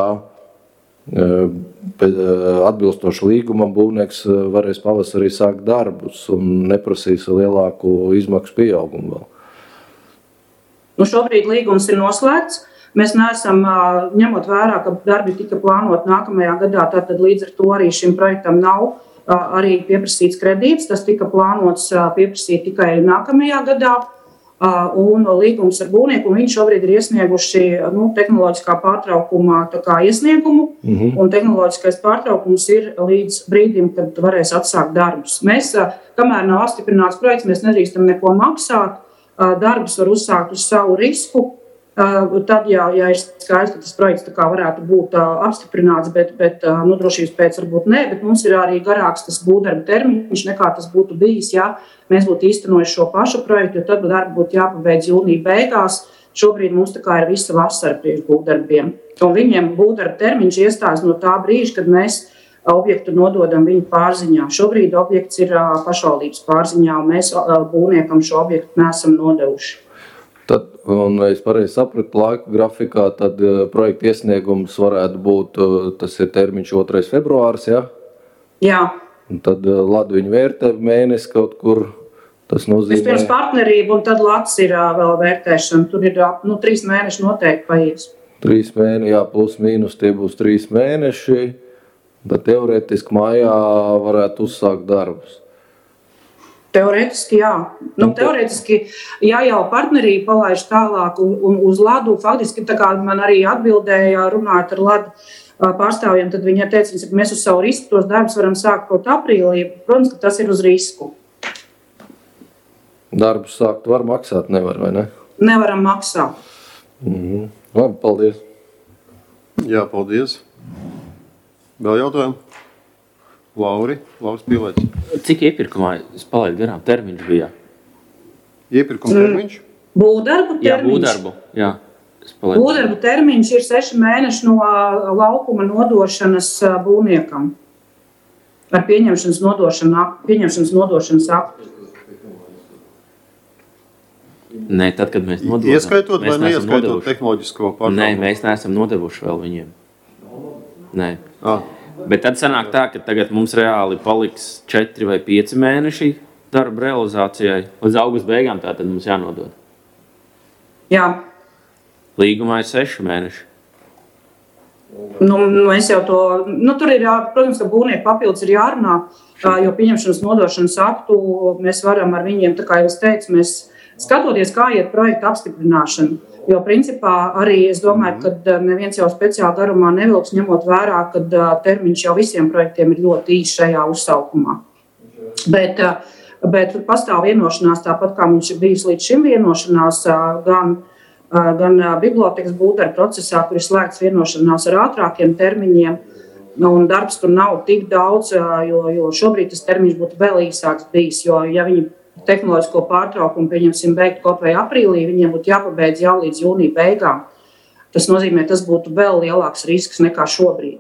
atbilstoši līgumam būvnieks varēs pavasarī sākt darbus un neprasīs lielāku izmaksu pieaugumu vēl. Nu, šobrīd līgums ir noslēgts. Mēs neesam, ņemot vērā, ka darbi tika plānot nākamajā gadā, tātad līdz ar to arī šim projektam nav arī pieprasīts kredīts. Tas tika plānots pieprasīt tikai nākamajā gadā. Un līgums ar būvnieku, un viņi šobrīd ir iesnieguši tehnoloģiskā pārtraukuma iesniegumu, un tehnoloģiskais pārtraukums ir līdz brīdim, kad varēs atsākt darbus. Mēs, kamēr nav apstiprināts projekts, mēs nedrīkstam neko maksāt, darbus var uzsākt uz savu risku. Tad, ja ir skaidrs, ka tas projekts varētu būt apstiprināts, bet drošības pēc varbūt nē, bet mums ir arī garāks tas būvdarba termiņš, nekā tas būtu bijis, ja mēs būtu īstenojuši šo pašu projektu, jo tad darbi būtu jāpabeidz jūnija beigās. Šobrīd mums ir visa vasara priekš būvdarbiem. Un viņiem būvdarba termiņš iestājas no tā brīža, kad mēs objektu nododam viņu pārziņā. Šobrīd objekts ir pašvaldības pārziņā, un mēs būvniekam šo objektu neesam nodevuši. Tad, un es pareizi sapratu laika grafikā, tad projekta iesniegums varētu būt, tas ir termiņš 2. februāris, ja? Jā. Un tad Lada viņu vērtē mēnesi kaut kur, tas nozīmē... Vispirms partnerība, un tad Lads ir vēl vērtēšana. Tur ir 3 mēneši noteikti paies. 3 mēneši, jā, plus mīnus tie būs 3 mēneši, bet teorētiski mājā varētu uzsākt darbus. Teorētiski, jā. Teorētiski, ja jau partnerība palaiž tālāk un uz Ladu, faktiski tā kā man arī atbildēja runāt ar Ladu pārstāvjiem, tad viņi teica, ka mēs uz savu risku tos darbus varam sākt kaut aprīlī. Protams, ka tas ir uz risku. Darbus sākt var maksāt, nevar, vai ne? Nevaram maksāt. Labi, paldies. Jā, paldies. Vēl jautājumi? Lauris Pilēķis. Cik iepirkumā es palaidu garām termiņš bija? Iepirkuma termiņš? Būvdarbu termiņš? Jā, būvdarbu, jā. Būvdarbu termiņš ir 6 mēneši no laukuma nodošanas būvniekam. Ar pieņemšanas nodošanas aktu. Nē, tad, kad mēs nododam. Ieskaitot vai neieskaitot tehnoloģisko pārtraukumu? Nē, mēs neesam nodevuši vēl viņiem. Nē. Bet tad sanāk tā, ka tagad mums reāli paliks 4 vai 5 mēneši darba realizācijai. Līdz augusta beigām tā tad mums jānodod. Jā. Līgumā ir 6 mēneši. Es jau to, tur ir, protams, ka būvnieku papildus ir jārunā, jo pieņemšanas nodošanas aktu mēs varam ar viņiem, tā kā jau es teicu, mēs skatoties, kā iet projekta apstiprināšana. Jo principā arī es domāju, ka neviens jau speciāli garumā nevilks, ņemot vērā, ka termiņš jau visiem projektiem ir ļoti īsts šajā uzsaukumā. Bet pastāv vienošanās, tāpat kā mums ir bijis līdz šim vienošanās, gan bibliotekas būvdarba procesā, kur ir slēgts vienošanās ar ātrākiem termiņiem, un darbs tur nav tik daudz, jo šobrīd tas termiņš būtu vēl īsāks bijis, jo ja viņi tehnoloģisko pārtraukumu, pieņemsim, beigt kaut vai aprīlī, viņiem būtu jāpabeidz jau līdz jūnija beigām. Tas nozīmē, tas būtu vēl lielāks risks nekā šobrīd.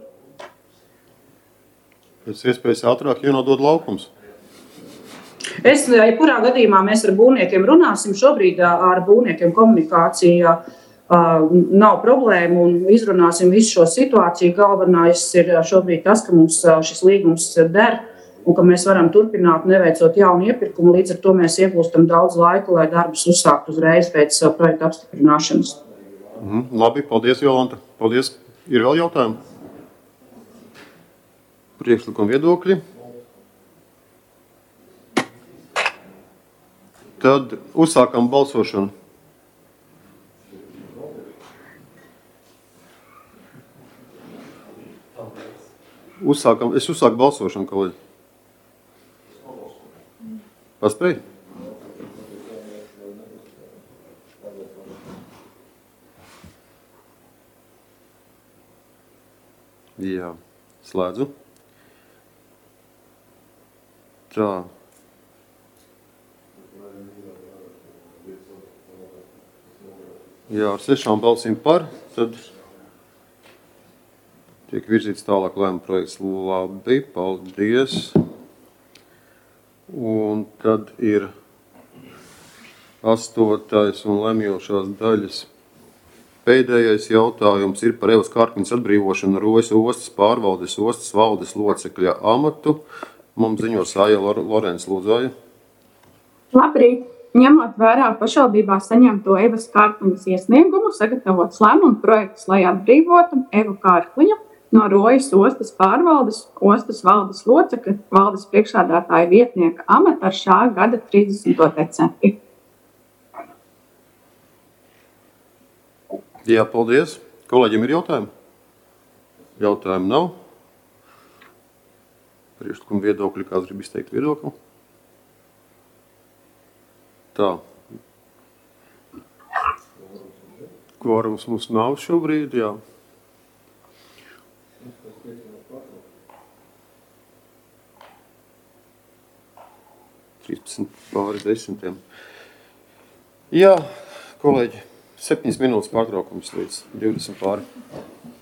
Pēc iespējas ātrāk jānodod laukums. Jebkurā gadījumā mēs ar būvniekiem runāsim. Šobrīd ar būvniekiem komunikācija nav problēma un izrunāsim visu šo situāciju. Galvenais ir šobrīd tas, ka mums šis līgums der un ka mēs varam turpināt, neveicot jaunu iepirkumu. Līdz ar to mēs iegūstam daudz laika, lai darbus uzsākt uzreiz pēc projekta apstiprināšanas. Labi, paldies, Jolanta. Paldies. Ir vēl jautājumi? Priekšlikuma viedokļi. Tad uzsākam balsošanu. Es uzsāku balsošanu, kolēģi. Paspēj? Jā, slēdzu. Tā. Jā, ar 6 balsīm par, tad tiek virzīts tālāk lēmuma projekts. Labi, paldies. Un tad ir 8. un lemjošās daļas. Pēdējais jautājums ir par Evas Kārkliņas atbrīvošanu Rojas ostas pārvaldes ostas valdes locekļa amatu. Mums ziņo Sāja Lorence Lūdzāja. Labrīt! Ņemot vērā pašvaldībā saņemto Evas Kārkliņas iesniegumu, sagatavots lēmuma projekts, lai atbrīvotu Evu Kārkliņu no Rojas ostas pārvaldes ostas valdes locekļa valdes priekšsēdētāja vietnieka amata ar šā gada 30. decembri. Jā, paldies. Kolēģiem ir jautājumi? Jautājumu nav. Priekšlikuma viedokļi, kāds grib izteikt viedokli? Tā. Kvorums mums nav šobrīd, jā. Pāri 10. Jā, kolēģi, 7 minūtes pārtraukums līdz 20 pāri.